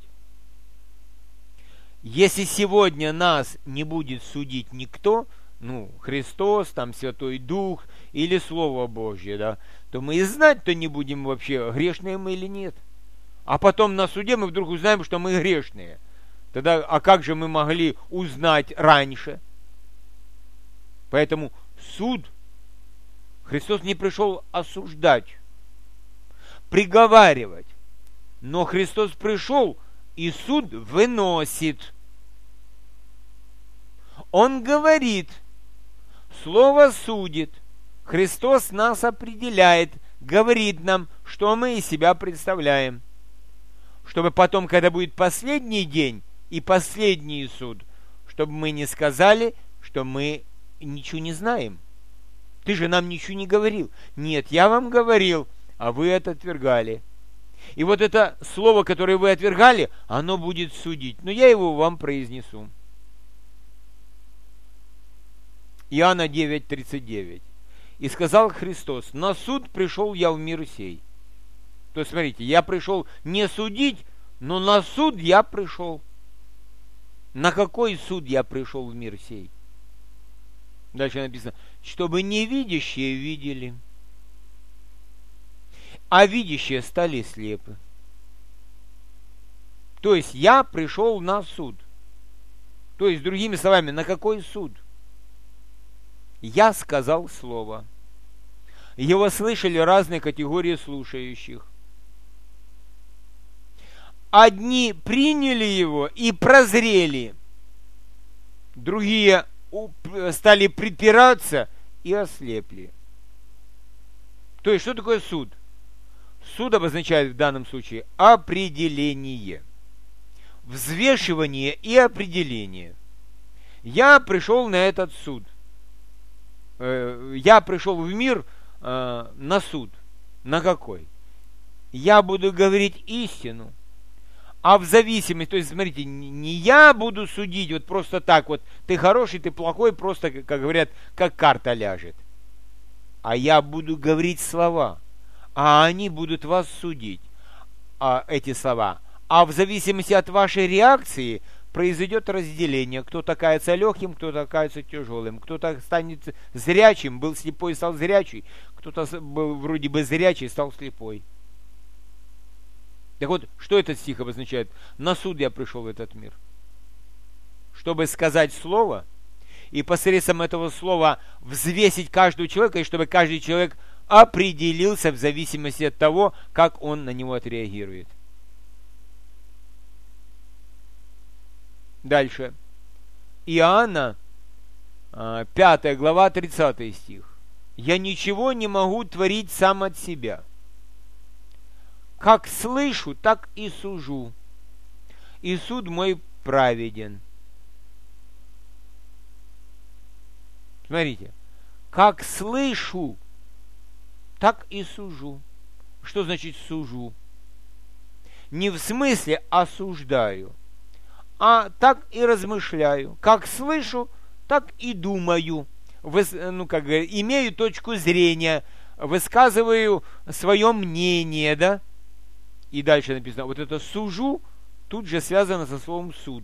Если сегодня нас не будет судить никто, ну, Христос, там, Святой Дух или Слово Божье, да, то мы и знать-то не будем вообще, грешные мы или нет. А потом на суде мы вдруг узнаем, что мы грешные. Тогда, а как же мы могли узнать раньше? Поэтому суд, Христос не пришел осуждать, приговаривать, но Христос пришел и суд выносит. Он говорит, Слово судит, Христос нас определяет, говорит нам, что мы из себя представляем. Чтобы потом, когда будет последний день и последний суд, чтобы мы не сказали, что мы ничего не знаем. Ты же нам ничего не говорил. Нет, я вам говорил, а вы это отвергали. И вот это слово, которое вы отвергали, оно будет судить. Но я его вам произнесу. Иоанна девять тридцать девять. И сказал Христос, на суд пришел я в мир сей. То есть, смотрите, я пришел не судить, но на суд я пришел. На какой суд я пришел в мир сей? Дальше написано, чтобы невидящие видели, а видящие стали слепы. То есть я пришел на суд. То есть, другими словами, на какой суд? Я сказал слово. Его слышали разные категории слушающих. Одни приняли его и прозрели. Другие стали припираться и ослепли. То есть, что такое суд? Суд обозначает в данном случае определение, взвешивание и определение. Я пришел на этот суд. Я пришел в мир э, на суд. На какой? Я буду говорить истину. А в зависимости, то есть, смотрите, не я буду судить вот просто так вот, ты хороший, ты плохой, просто, как говорят, как карта ляжет. А я буду говорить слова, а они будут вас судить, а, эти слова. А в зависимости от вашей реакции произойдет разделение. Кто-то кается легким, кто-то кается тяжелым. Кто-то станет зрячим, был слепой, стал зрячий. Кто-то был вроде бы зрячий, стал слепой. Так вот, что этот стих обозначает? На суд я пришел в этот мир. Чтобы сказать слово, и посредством этого слова взвесить каждого человека, и чтобы каждый человек определился в зависимости от того, как он на него отреагирует. Дальше. Иоанна, пятая глава, тридцатый стих. «Я ничего не могу творить сам от себя. Как слышу, так и сужу. И суд мой праведен». Смотрите. Как слышу, так и сужу. Что значит сужу? Не в смысле осуждаю, а так и размышляю. Как слышу, так и думаю. Выс, ну, как говорят, имею точку зрения, высказываю свое мнение, да? И дальше написано, вот это сужу, тут же связано со словом суд.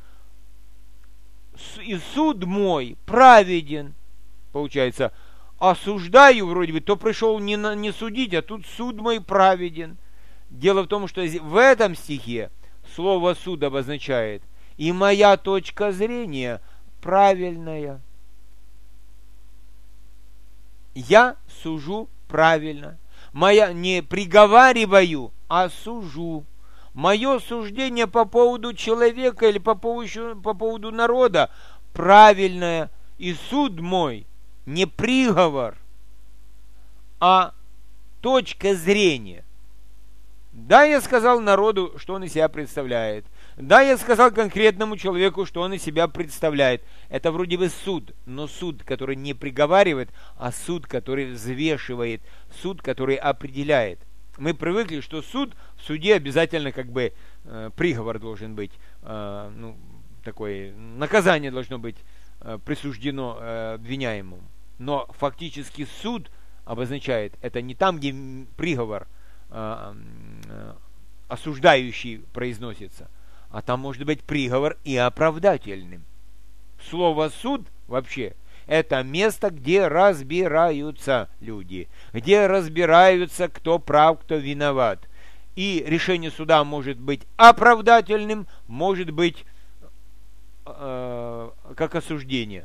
И суд мой праведен. Получается, осуждаю вроде бы, то пришел не, на, не судить, а тут суд мой праведен. Дело в том, что в этом стихе слово суд обозначает и моя точка зрения правильная. Я сужу правильно. Моя, не приговариваю, а сужу. Мое суждение по поводу человека или по поводу, по поводу народа правильное. И суд мой не приговор, а точка зрения. Да, я сказал народу, что он из себя представляет. Да, я сказал конкретному человеку, что он из себя представляет. Это вроде бы суд, но суд, который не приговаривает, а суд, который взвешивает, суд, который определяет. Мы привыкли, что суд, в суде обязательно как бы э, приговор должен быть, э, ну, такое наказание должно быть э, присуждено э, обвиняемому. Но фактически суд обозначает, это не там, где приговор э, э, осуждающий произносится, а там может быть приговор и оправдательным. Слово суд вообще это место, где разбираются люди, где разбираются, кто прав, кто виноват. И решение суда может быть оправдательным, может быть э, как осуждение.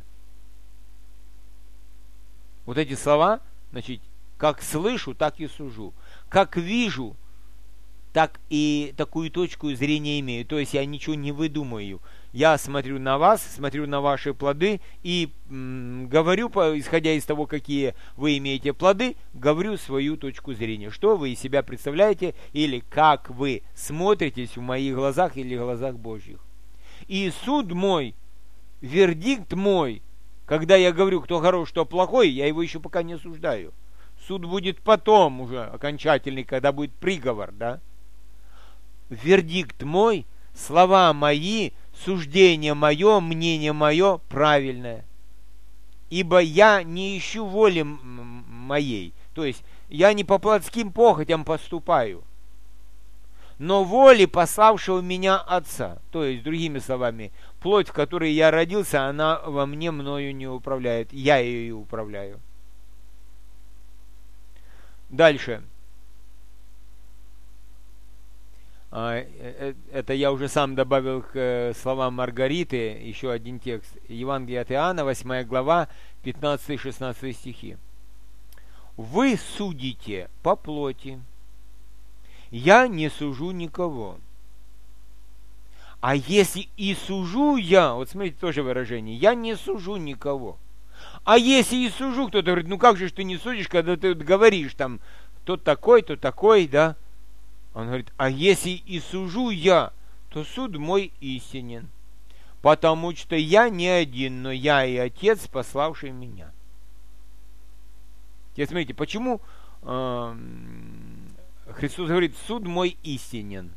Вот эти слова, значит, как слышу, так и сужу. Как вижу, так и такую точку зрения имею. То есть я ничего не выдумаю. Я смотрю на вас, смотрю на ваши плоды и м, говорю, исходя из того, какие вы имеете плоды, говорю свою точку зрения. Что вы из себя представляете или как вы смотритесь в моих глазах или глазах Божьих. И суд мой, вердикт мой, когда я говорю, кто хорош, кто плохой, я его еще пока не осуждаю. Суд будет потом уже окончательный, когда будет приговор, да? Вердикт мой, слова мои, суждение мое, мнение мое правильное. Ибо я не ищу воли моей, то есть я не по плотским похотям поступаю, но воли пославшего меня Отца. То есть, другими словами, плоть, в которой я родился, она во мне мною не управляет, я ее и управляю. Дальше. Это я уже сам добавил к словам Маргариты, еще один текст. Евангелие от Иоанна, восьмая глава, пятнадцатый-шестнадцатый стихи. Вы судите по плоти, я не сужу никого. А если и сужу я, вот смотрите, тоже выражение, я не сужу никого. А если и сужу, кто-то говорит, ну как же ты не судишь, когда ты говоришь там, тот такой, то такой, да? Он говорит, а если и сужу я, то суд мой истинен, потому что я не один, но я и Отец, пославший меня. Теперь смотрите, почему э, Христос говорит, суд мой истинен.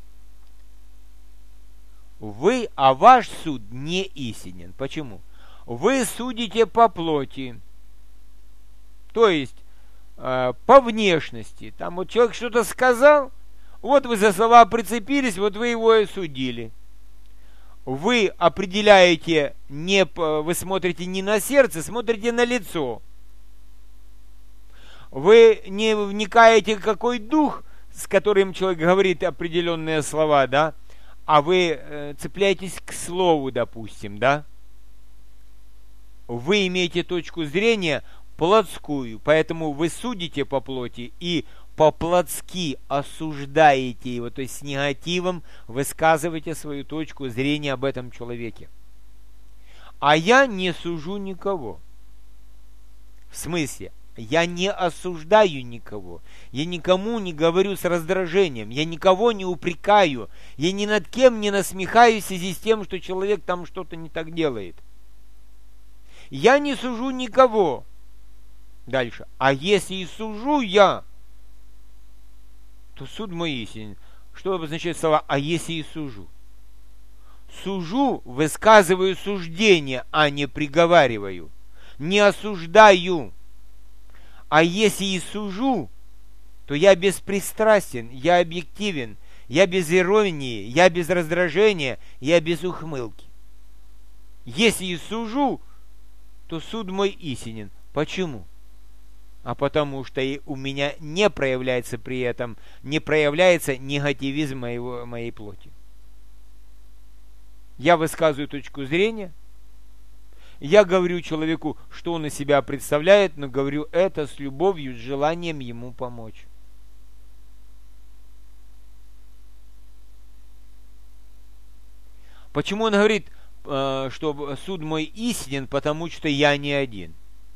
Вы, а ваш суд не истинен. Почему? Вы судите по плоти, то есть э, по внешности. Там вот человек что-то сказал, вот вы за слова прицепились, вот вы его и судили. Вы определяете, не, вы смотрите не на сердце, смотрите на лицо. Вы не вникаете, какой дух, с которым человек говорит определенные слова, да, а вы э, цепляетесь к слову, допустим, да. Вы имеете точку зрения плотскую, поэтому вы судите по плоти и по-плотски осуждаете его, то есть с негативом высказываете свою точку зрения об этом человеке. А я не сужу никого. В смысле, я не осуждаю никого, я никому не говорю с раздражением, я никого не упрекаю, я ни над кем не насмехаюсь в связи с тем, что человек там что-то не так делает. Я не сужу никого. Дальше. А если и сужу я, то суд мой истинен. Что обозначает слова «а если и сужу»? Сужу, высказываю суждение, а не приговариваю. Не осуждаю. А если и сужу, то я беспристрастен, я объективен, я без иронии, я без раздражения, я без ухмылки. Если и сужу, то суд мой истинен. Почему? А потому что и у меня не проявляется при этом, не проявляется негативизм моего, моей плоти. Я высказываю точку зрения, я говорю человеку, что он из себя представляет, но говорю это с любовью, с желанием ему помочь. Почему он говорит, что суд мой истинен, потому что я не один?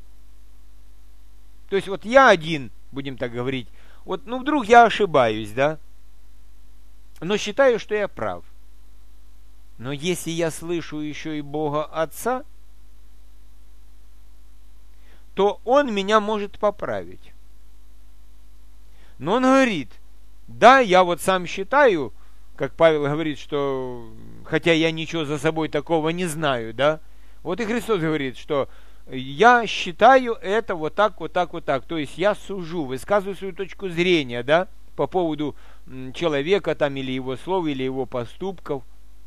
То есть вот я один, будем так говорить, вот, ну вдруг я ошибаюсь, да? Но считаю, что я прав. Но если я слышу еще и Бога Отца, то Он меня может поправить. Но Он говорит, да, я вот сам считаю, как Павел говорит, что хотя я ничего за собой такого не знаю, да? Вот и Христос говорит, что я считаю это вот так, вот так, вот так. То есть я сужу, высказываю свою точку зрения, да, по поводу человека там, или его слов, или его поступков.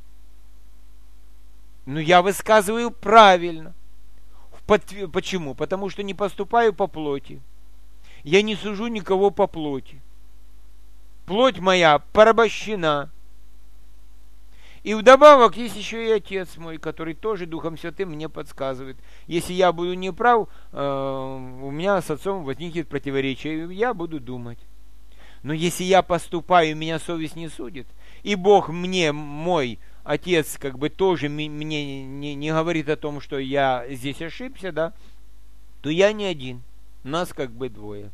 Но я высказываю правильно. Почему? Потому что не поступаю по плоти. Я не сужу никого по плоти. Плоть моя порабощена. И вдобавок есть еще и Отец мой, который тоже Духом Святым мне подсказывает. Если я буду неправ, э, у меня с Отцом возникнет противоречие, и я буду думать. Но если я поступаю, меня совесть не судит, и Бог мне, мой Отец, как бы тоже мне не, не говорит о том, что я здесь ошибся, да, то я не один, нас как бы двое.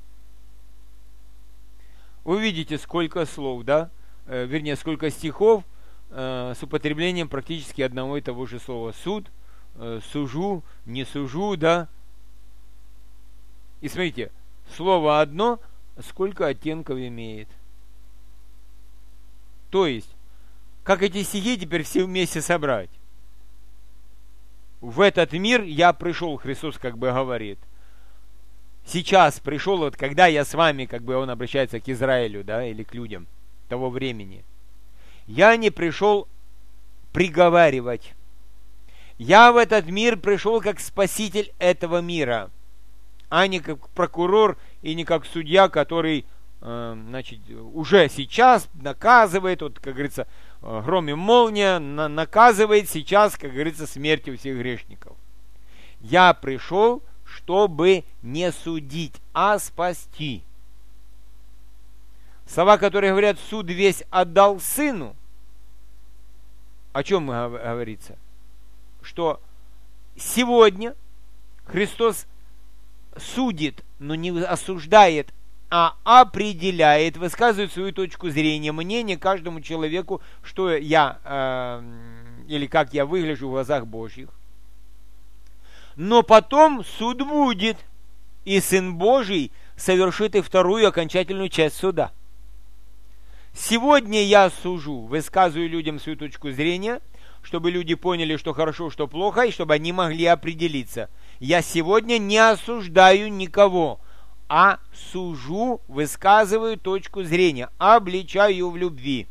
Вы видите, сколько слов, да, э, вернее, сколько стихов, с употреблением практически одного и того же слова. Суд, сужу, не сужу, да. И смотрите, слово одно, сколько оттенков имеет. То есть, как эти стихи теперь все вместе собрать? В этот мир я пришел, Христос как бы говорит. Сейчас пришел, вот когда я с вами, как бы он обращается к Израилю, да, или к людям того времени. Я не пришел приговаривать. Я в этот мир пришел как спаситель этого мира, а не как прокурор и не как судья, который э, значит, уже сейчас наказывает, вот, как говорится, гром и молния, на, наказывает сейчас, как говорится, смертью всех грешников. Я пришел, чтобы не судить, а спасти. Слова, которые говорят, суд весь отдал сыну. О чем говорится? Что сегодня Христос судит, но не осуждает, а определяет, высказывает свою точку зрения, мнение каждому человеку, что я, э, или как я выгляжу в глазах Божьих. Но потом суд будет, и Сын Божий совершит и вторую окончательную часть суда. Сегодня я сужу, высказываю людям свою точку зрения, чтобы люди поняли, что хорошо, что плохо, и чтобы они могли определиться. Я сегодня не осуждаю никого, а сужу, высказываю точку зрения, обличаю в любви.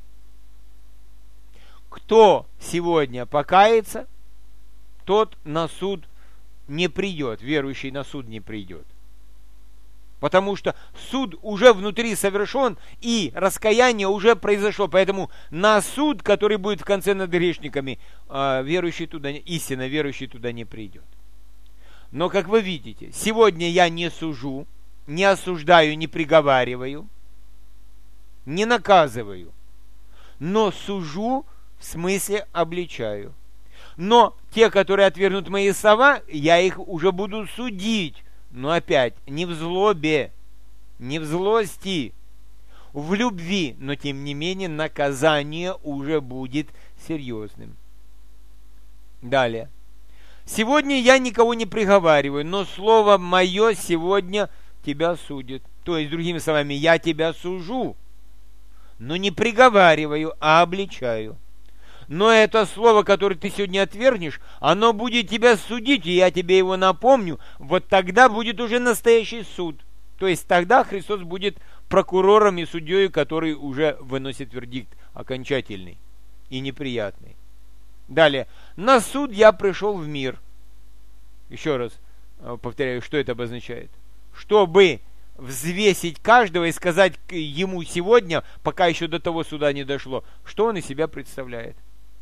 Кто сегодня покается, тот на суд не придет, верующий на суд не придет. Потому что суд уже внутри совершен, и раскаяние уже произошло. Поэтому на суд, который будет в конце над грешниками, верующий туда, истинно верующий туда не придет. Но, как вы видите, сегодня я не сужу, не осуждаю, не приговариваю, не наказываю, но сужу в смысле обличаю. Но те, которые отвергнут мои слова, я их уже буду судить. Но опять, не в злобе, не в злости, в любви, но тем не менее наказание уже будет серьезным. Далее. Сегодня я никого не приговариваю, но слово мое сегодня тебя судит. То есть, другими словами, я тебя сужу, но не приговариваю, а обличаю. Но это слово, которое ты сегодня отвергнешь, оно будет тебя судить, и я тебе его напомню. Вот тогда будет уже настоящий суд. То есть тогда Христос будет прокурором и судьей, который уже выносит вердикт окончательный и неприятный. Далее. На суд я пришел в мир. Еще раз повторяю, что это обозначает. Чтобы взвесить каждого и сказать ему сегодня, пока еще до того суда не дошло, что он из себя представляет.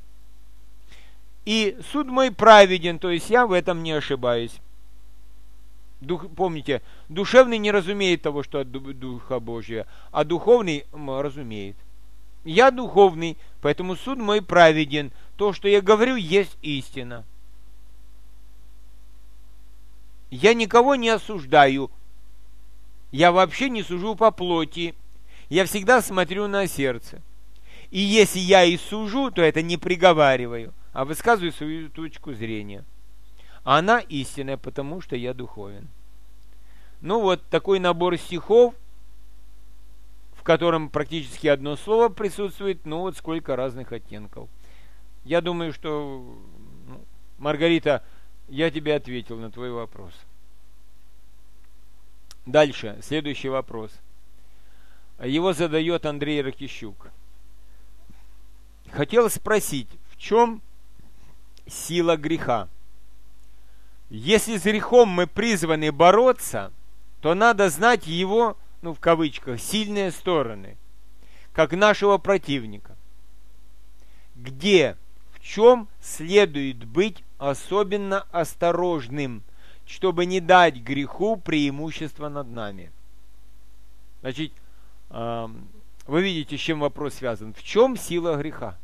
И суд мой праведен, то есть я в этом не ошибаюсь. Дух, помните, душевный не разумеет того, что от Духа Божия, а духовный разумеет. Я духовный, поэтому суд мой праведен. То, что я говорю, есть истина. Я никого не осуждаю. Я вообще не сужу по плоти. Я всегда смотрю на сердце. И если я и сужу, то это не приговариваю, а высказываю свою точку зрения. Она истинная, потому что я духовен. Ну вот такой набор стихов, в котором практически одно слово присутствует, ну вот сколько разных оттенков. Я думаю, что, ну, Маргарита, я тебе ответил на твой вопрос. Дальше, следующий вопрос. Его задает Андрей Ракищук. Хотел спросить, в чем сила греха? Если с грехом мы призваны бороться, то надо знать его, ну в кавычках, сильные стороны, как нашего противника. Где, в чем следует быть особенно осторожным, чтобы не дать греху преимущество над нами. Значит, вы видите, с чем вопрос связан. В чем сила греха?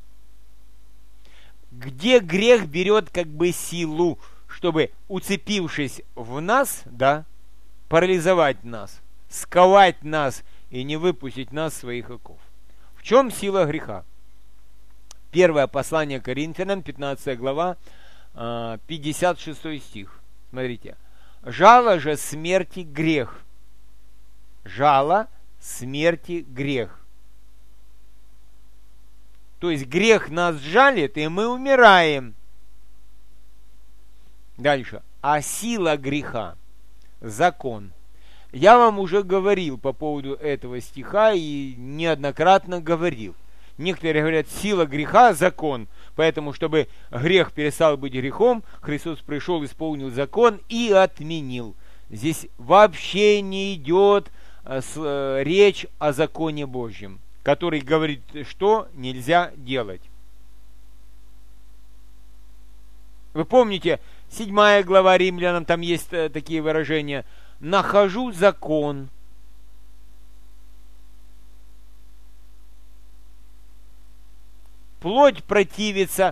Где грех берет как бы силу, чтобы, уцепившись в нас, да, парализовать нас, сковать нас и не выпустить нас из своих оков? В чем сила греха? Первое послание Коринфянам, пятнадцатая глава, пятьдесят шестой стих. Смотрите. Жало же смерти грех. Жало смерти грех. То есть грех нас жалит, и мы умираем. Дальше. А сила греха – закон. Я вам уже говорил по поводу этого стиха и неоднократно говорил. Некоторые говорят, сила греха – закон. Поэтому, чтобы грех перестал быть грехом, Христос пришел, исполнил закон и отменил. Здесь вообще не идет э, с, э, речь о законе Божьем, который говорит, что нельзя делать. Вы помните, седьмая глава Римлянам, там есть э, такие выражения. «Нахожу закон». Плоть противится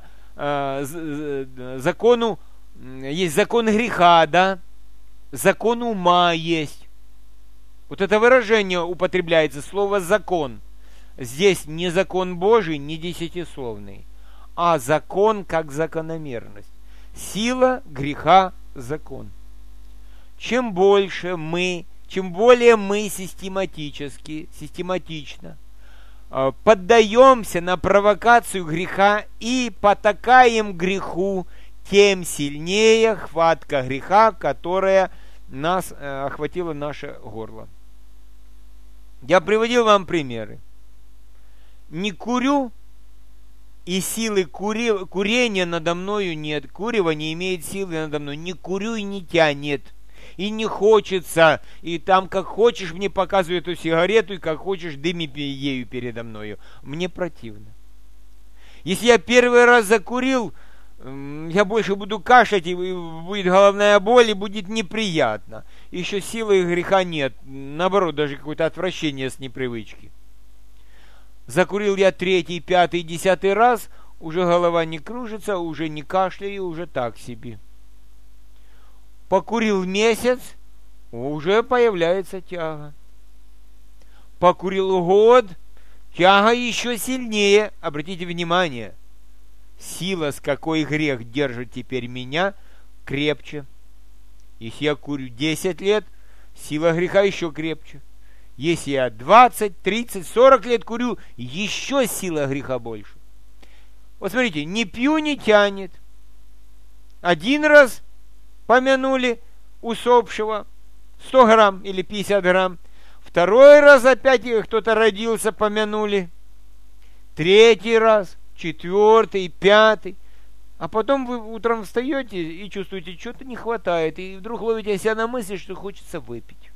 э, закону, есть закон греха, да, закон ума есть. Вот это выражение употребляется, слово «закон». Здесь не закон Божий, не десятисловный, а закон как закономерность. Сила греха – закон. Чем больше мы, чем более мы систематически, систематично поддаемся на провокацию греха и потакаем греху, тем сильнее хватка греха, которая нас э, охватила наше горло. Я приводил вам примеры. Не курю, и силы кури, курения надо мною нет. Курево не имеет силы надо мной. Не курю и не тянет. И не хочется, и там как хочешь мне показывай эту сигарету, и как хочешь дыми ею передо мною. Мне противно. Если я первый раз закурил, я больше буду кашлять, и будет головная боль, и будет неприятно. Еще силы греха нет, наоборот, даже какое-то отвращение с непривычки. Закурил я третий, пятый, десятый раз, уже голова не кружится, уже не кашляю, уже так себе. Покурил месяц, уже появляется тяга. Покурил год, тяга еще сильнее. Обратите внимание, сила, с какой грех держит теперь меня, крепче. Если я курю десять лет, сила греха еще крепче. Если я двадцать, тридцать, сорок лет курю, еще сила греха больше. Вот смотрите, не пью, не тянет. Один раз помянули усопшего, сто грамм или пятьдесят грамм. Второй раз опять кто-то родился, помянули. третий раз, четвертый, пятый. А потом вы утром встаете и чувствуете, что-то не хватает. И вдруг ловите себя на мысли, что хочется выпить.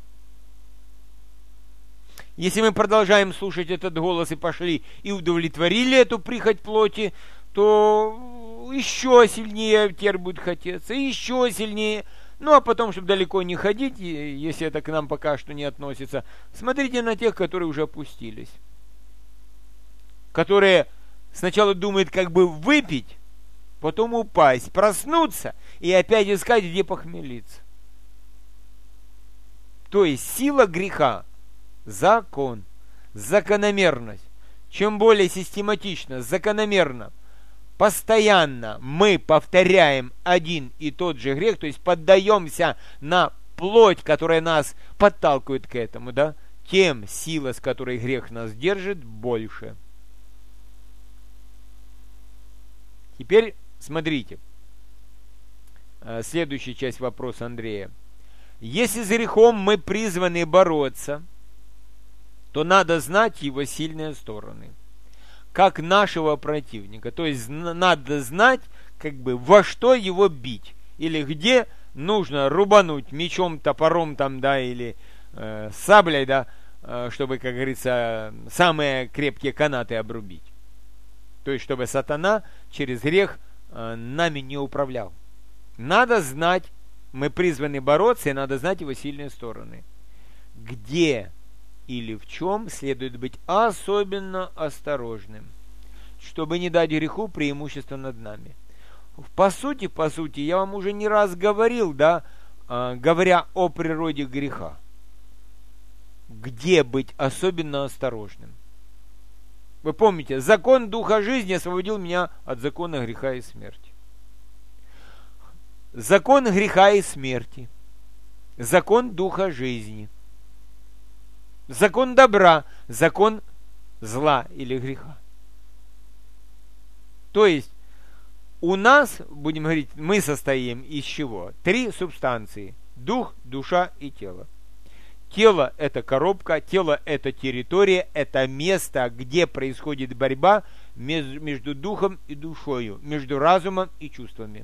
Если мы продолжаем слушать этот голос и пошли и удовлетворили эту прихоть плоти, то еще сильнее теперь будет хотеться, еще сильнее. Ну, а потом, чтобы далеко не ходить, если это к нам пока что не относится, смотрите на тех, которые уже опустились. Которые сначала думают, как бы выпить, потом упасть, проснуться и опять искать, где похмелиться. То есть сила греха, закон, закономерность. Чем более систематично, закономерно, постоянно мы повторяем один и тот же грех, то есть поддаемся на плоть, которая нас подталкивает к этому, да, тем сила, с которой грех нас держит, больше. Теперь смотрите. Следующая часть вопроса Андрея. Если с грехом мы призваны бороться, то надо знать его сильные стороны, как нашего противника. То есть надо знать, как бы, во что его бить, или где нужно рубануть мечом, топором там, да, или э, саблей, да, э, чтобы, как говорится, самые крепкие канаты обрубить. То есть, чтобы сатана через грех э, нами не управлял. Надо знать, мы призваны бороться, и надо знать его сильные стороны. Где или в чем следует быть особенно осторожным, чтобы не дать греху преимущество над нами. По сути, по сути, я вам уже не раз говорил, да, э, говоря о природе греха. Где быть особенно осторожным? Вы помните, закон Духа жизни освободил меня от закона греха и смерти. Закон греха и смерти. Закон Духа жизни. Закон добра, закон зла или греха. То есть, у нас, будем говорить, мы состоим из чего? Три субстанции. Дух, душа и тело. Тело – это коробка, тело – это территория, это место, где происходит борьба между духом и душою, между разумом и чувствами.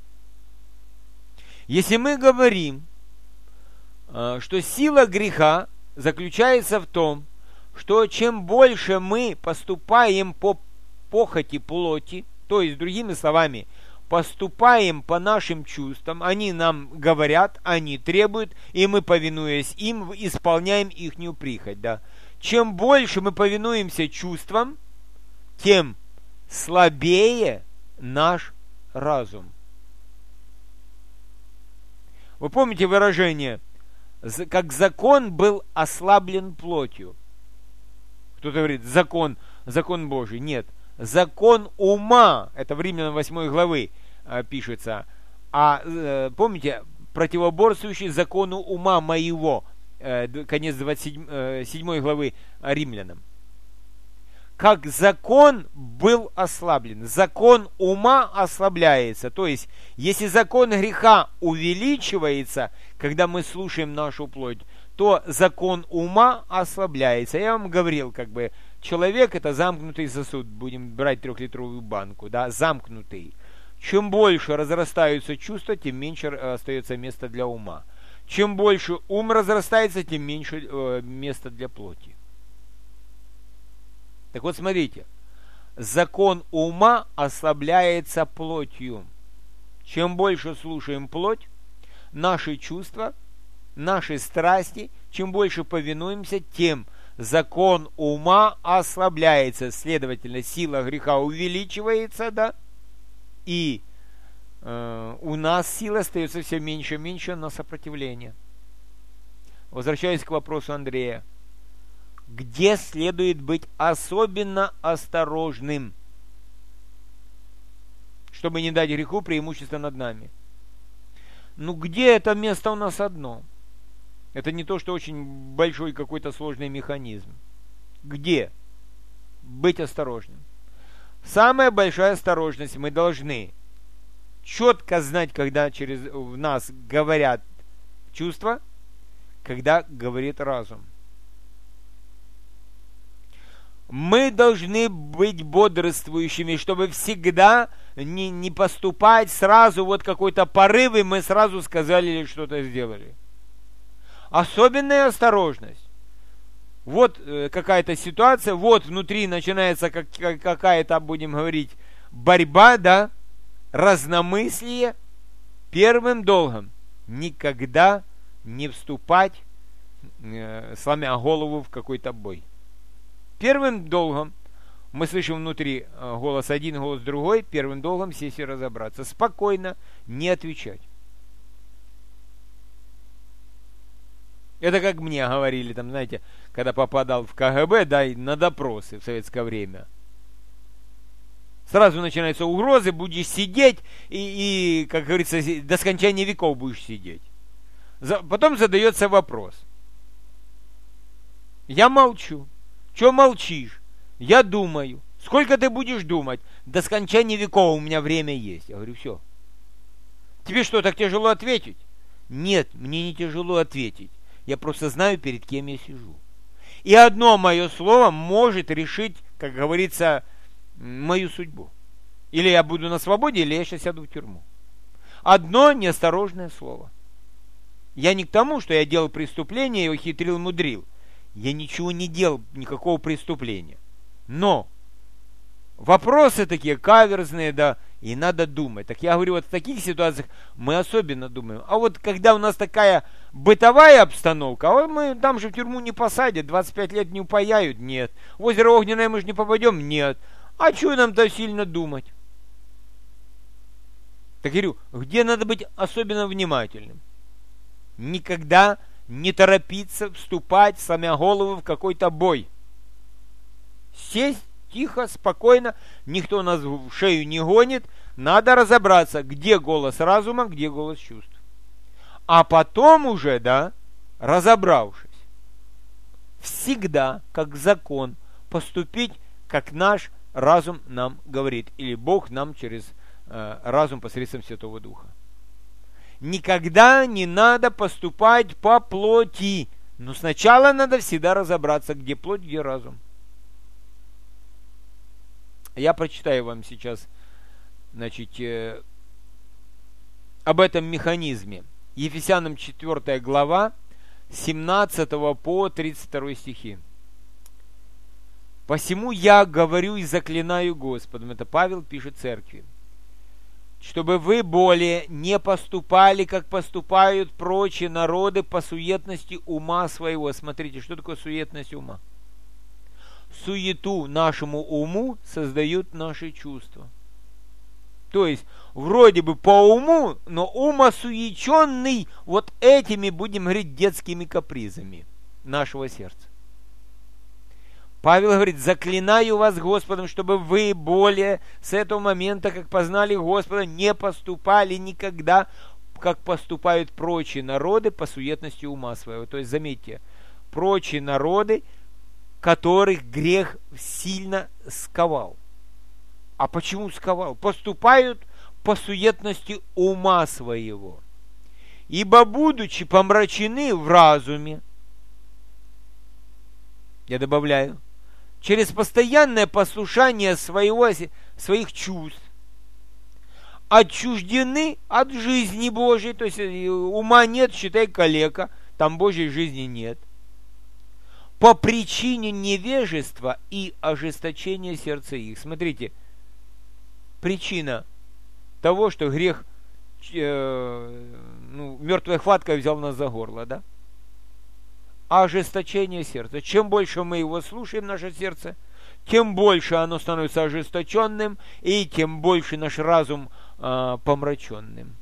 Если мы говорим, что сила греха заключается в том, что чем больше мы поступаем по похоти плоти, то есть, другими словами, поступаем по нашим чувствам, они нам говорят, они требуют, и мы, повинуясь им, исполняем ихнюю прихоть. Да? Чем больше мы повинуемся чувствам, тем слабее наш разум. Вы помните выражение, как закон был ослаблен плотью? Кто-то говорит, закон, закон Божий. Нет, закон ума, это в Римлянам восьмой главы э, пишется. А э, помните, противоборствующий закону ума моего, э, конец двадцать седьмой главы Римлянам. Как закон был ослаблен. Закон ума ослабляется. То есть, если закон греха увеличивается, когда мы слушаем нашу плоть, то закон ума ослабляется. Я вам говорил, как бы, человек это замкнутый сосуд. Будем брать трехлитровую банку, да, замкнутый. Чем больше разрастаются чувства, тем меньше остается места для ума. Чем больше ум разрастается, тем меньше э, места для плоти. Так вот, смотрите, закон ума ослабляется плотью. Чем больше слушаем плоть, наши чувства, наши страсти, чем больше повинуемся, тем закон ума ослабляется. Следовательно, сила греха увеличивается, да, и э, у нас сила остается все меньше и меньше на сопротивление. Возвращаясь к вопросу Андрея. Где следует быть особенно осторожным, чтобы не дать греху преимущество над нами? Ну, где это место у нас одно? Это не то, что очень большой какой-то сложный механизм. Где быть осторожным? Самая большая осторожность, мы должны четко знать, когда через в нас говорят чувства, когда говорит разум. Мы должны быть бодрствующими, чтобы всегда не, не поступать сразу, вот какой-то порыв, и мы сразу сказали или что-то сделали. Особенная осторожность. Вот э, какая-то ситуация, вот внутри начинается как, как, какая-то, будем говорить, борьба, да, разномыслие. Первым долгом никогда не вступать, э, сломя голову, в какой-то бой. Первым долгом, мы слышим внутри э, голос один, голос другой, первым долгом сесть и разобраться. Спокойно, не отвечать. Это как мне говорили, там, знаете, когда попадал в ка гэ бэ, да, и на допросы в советское время. Сразу начинаются угрозы, будешь сидеть, и, и как говорится, до скончания веков будешь сидеть. За, потом задается вопрос. Я молчу. Че молчишь? Я думаю. Сколько ты будешь думать? До скончания веков у меня время есть. Я говорю, все. Тебе что, так тяжело ответить? Нет, мне не тяжело ответить. Я просто знаю, перед кем я сижу. И одно мое слово может решить, как говорится, мою судьбу. Или я буду на свободе, или я сейчас сяду в тюрьму. Одно неосторожное слово. Я не к тому, что я делал преступление и хитрил, мудрил. Я ничего не делал, никакого преступления. Но вопросы такие каверзные, да, и надо думать. Так я говорю, вот в таких ситуациях мы особенно думаем. А вот когда у нас такая бытовая обстановка, а вот мы там же в тюрьму не посадят, двадцать пять лет не упаяют, нет. В озеро Огненное мы же не попадем, нет. А что нам-то сильно думать? Так говорю, где надо быть особенно внимательным? Никогда не торопиться вступать, сломя голову, в какой-то бой. Сесть тихо, спокойно, никто нас в шею не гонит. Надо разобраться, где голос разума, где голос чувств. А потом уже, да, разобравшись, всегда, как закон, поступить, как наш разум нам говорит. Или Бог нам через э, разум посредством Святого Духа. Никогда не надо поступать по плоти. Но сначала надо всегда разобраться, где плоть, где разум. Я прочитаю вам сейчас, значит, э, об этом механизме. Ефесянам четвёртая глава, с семнадцатого по тридцать второй стихи. «Посему я говорю и заклинаю Господом», это Павел пишет церкви, «чтобы вы более не поступали, как поступают прочие народы по суетности ума своего». Смотрите, что такое суетность ума? Суету нашему уму создают наши чувства. То есть, вроде бы по уму, но ум осуеченный вот этими, будем говорить, детскими капризами нашего сердца. Павел говорит, заклинаю вас Господом, чтобы вы более с этого момента, как познали Господа, не поступали никогда, как поступают прочие народы по суетности ума своего. То есть, заметьте, прочие народы, которых грех сильно сковал. А почему сковал? Поступают по суетности ума своего. Ибо, будучи помрачены в разуме, я добавляю, через постоянное послушание своего, своих чувств, отчуждены от жизни Божьей, то есть ума нет, считай, калека, там Божьей жизни нет, по причине невежества и ожесточения сердца их. Смотрите, причина того, что грех э, ну, мертвой хваткой взял нас за горло, да? Ожесточение сердца. Чем больше мы его слушаем, наше сердце, тем больше оно становится ожесточенным, и тем больше наш разум э, помраченным.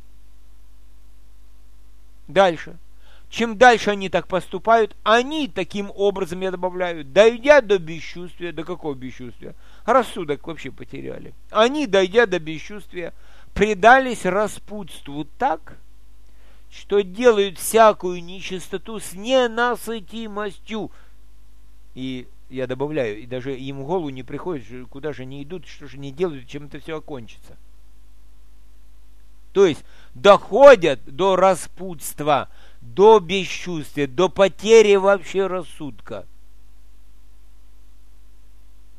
Дальше. Чем дальше они так поступают, они таким образом, я добавляю, дойдя до бесчувствия, до какого бесчувствия? Рассудок вообще потеряли. Они, дойдя до бесчувствия, предались распутству так, что делают всякую нечистоту с ненасытимостью. И я добавляю, и даже им в голову не приходит, куда же они идут, что же они делают, чем это все окончится. То есть доходят до распутства, до бесчувствия, до потери вообще рассудка.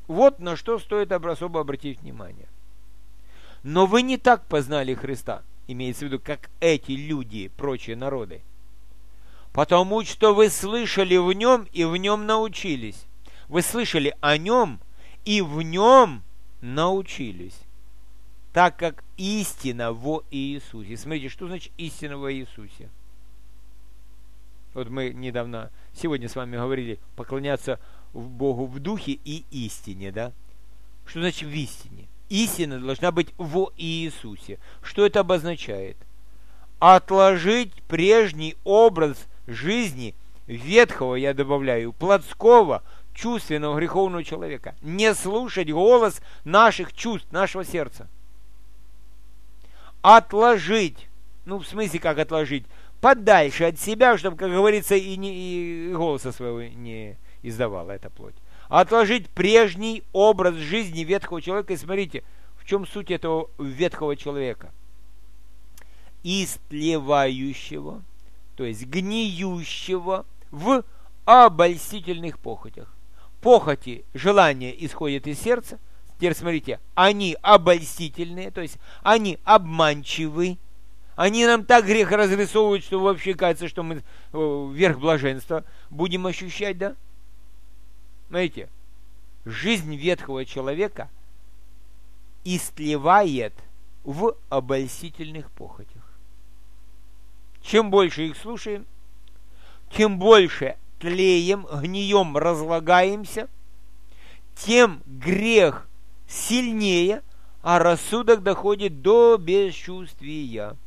Вот на что стоит особо обратить внимание. Но вы не так познали Христа, имеется в виду, как эти люди, прочие народы, потому что вы слышали в нем и в нем научились. Вы слышали о нем и в нем научились, так как истина во Иисусе. Смотрите, что значит истина во Иисусе? Вот мы недавно, сегодня с вами говорили, поклоняться Богу в духе и истине, да? Что значит в истине? Истина должна быть во Иисусе. Что это обозначает? Отложить прежний образ жизни ветхого, я добавляю, плотского, чувственного, греховного человека. Не слушать голос наших чувств, нашего сердца. Отложить. Ну, в смысле, как отложить? Подальше от себя, чтобы, как говорится, и, не, и голоса своего не издавала эта плоть. Отложить прежний образ жизни ветхого человека. И смотрите, в чем суть этого ветхого человека. Истлевающего, то есть гниющего в обольстительных похотях. Похоти, желания исходят из сердца. Теперь смотрите, они обольстительные, то есть они обманчивы. Они нам так грех разрисовывают, что вообще кажется, что мы верх блаженства будем ощущать, да? Смотрите, жизнь ветхого человека истлевает в обольстительных похотях. Чем больше их слушаем, тем больше тлеем, гнием, разлагаемся, тем грех сильнее, а рассудок доходит до бесчувствия.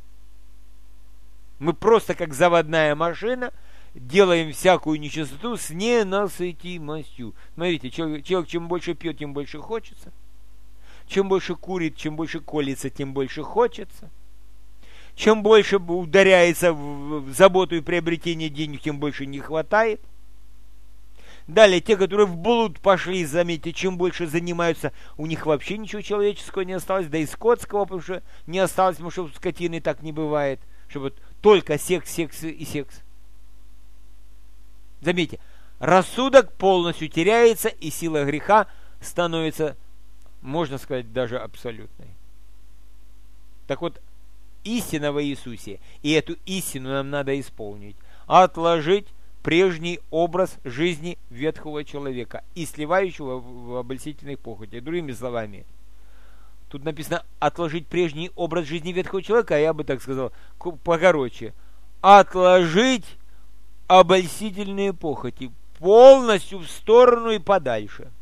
Мы просто как заводная машина делаем всякую нечистоту с ненасытимостью. Смотрите, человек, человек чем больше пьет, тем больше хочется. Чем больше курит, чем больше колется, тем больше хочется. Чем больше ударяется в, в заботу и приобретение денег, тем больше не хватает. Далее, те, которые в блуд пошли, заметьте, чем больше занимаются, у них вообще ничего человеческого не осталось, да и скотского, потому что не осталось, потому что у скотины так не бывает, чтобы только секс, секс и секс. Заметьте, рассудок полностью теряется, и сила греха становится, можно сказать, даже абсолютной. Так вот, истина во Иисусе, и эту истину нам надо исполнить, отложить прежний образ жизни ветхого человека и сливающего в обольстительных похотях. Другими словами, тут написано отложить прежний образ жизни ветхого человека, а я бы так сказал покороче. Отложить обольстительные похоти полностью в сторону и подальше.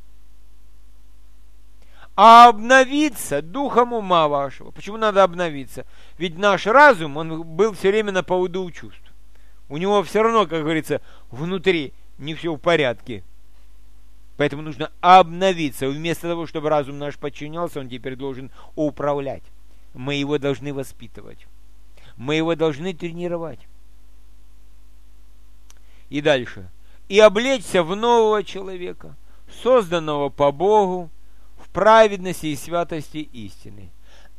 А обновиться духом ума вашего. Почему надо обновиться? Ведь наш разум, он был все время на поводу у чувств. У него все равно, как говорится, внутри не все в порядке. Поэтому нужно обновиться. Вместо того, чтобы разум наш подчинялся, он теперь должен управлять. Мы его должны воспитывать. Мы его должны тренировать. И дальше. И облечься в нового человека, созданного по Богу, в праведности и святости истины.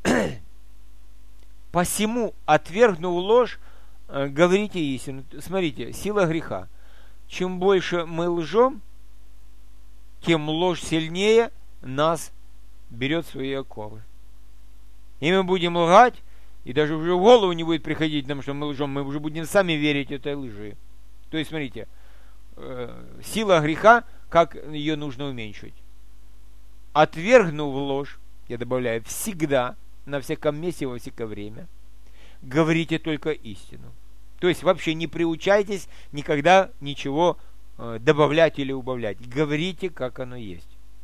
Посему, отвергнув ложь, говорите истину. Смотрите, сила греха. Чем больше мы лжем, тем ложь сильнее нас берет в свои оковы. И мы будем лгать, и даже уже в голову не будет приходить нам, что мы лжем, мы уже будем сами верить этой лжи. То есть, смотрите, э, сила греха, как ее нужно уменьшить. Отвергнув ложь, я добавляю, всегда, на всяком месте, во всякое время, говорите только истину. То есть вообще не приучайтесь никогда ничего э, добавлять или убавлять. Говорите, как оно есть.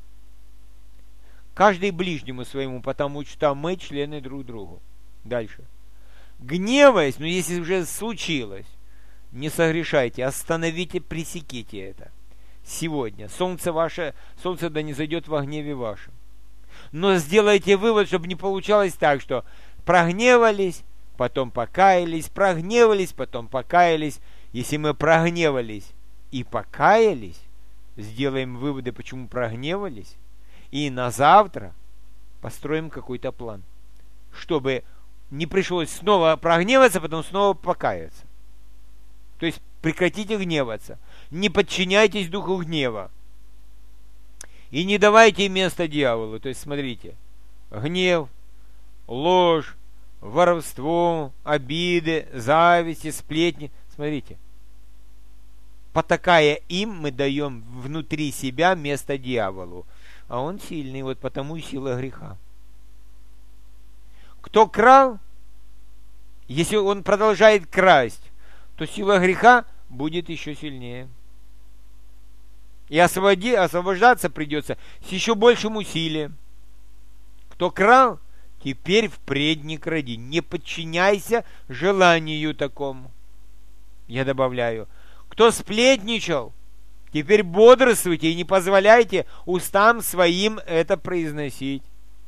Каждый ближнему своему, потому что мы члены друг другу. Дальше. Гневаясь, ну если уже случилось, не согрешайте, остановите, пресеките это. Сегодня. Солнце ваше, солнце да не зайдет во гневе вашем. Но сделайте вывод, чтобы не получалось так, что прогневались, потом покаялись, прогневались, потом покаялись. Если мы прогневались и покаялись, сделаем выводы, почему прогневались, и на завтра построим какой-то план, чтобы не пришлось снова прогневаться, потом снова покаяться. То есть прекратите гневаться, не подчиняйтесь духу гнева. И не давайте место дьяволу. То есть, смотрите, гнев, ложь, воровство, обиды, зависти, сплетни. Смотрите, потакая им, мы даем внутри себя место дьяволу. А он сильный, вот потому и сила греха. Кто крал, если он продолжает красть, то сила греха будет еще сильнее. И освободи, освобождаться придется с еще большим усилием. Кто крал, теперь впредь не кради. Не подчиняйся желанию такому. Я добавляю. Кто сплетничал, теперь бодрствуйте и не позволяйте устам своим это произносить.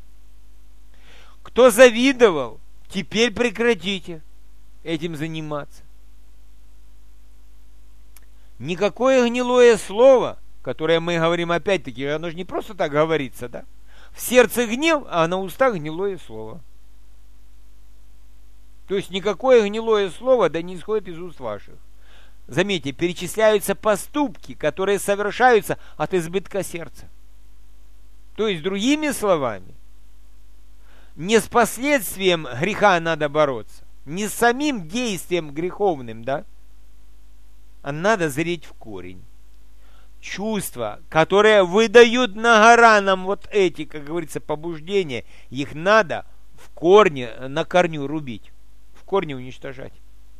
Кто завидовал, теперь прекратите этим заниматься. Никакое гнилое слово, которое мы говорим опять-таки, оно же не просто так говорится, да? В сердце гнев, а на устах гнилое слово. То есть никакое гнилое слово да не исходит из уст ваших. Заметьте, перечисляются поступки, которые совершаются от избытка сердца. То есть, другими словами, не с последствием греха надо бороться, не с самим действием греховным, да, а надо зреть в корень. Чувства, которые выдают на гора нам вот эти, как говорится, побуждения, их надо в корне, на корню рубить, в корне уничтожать.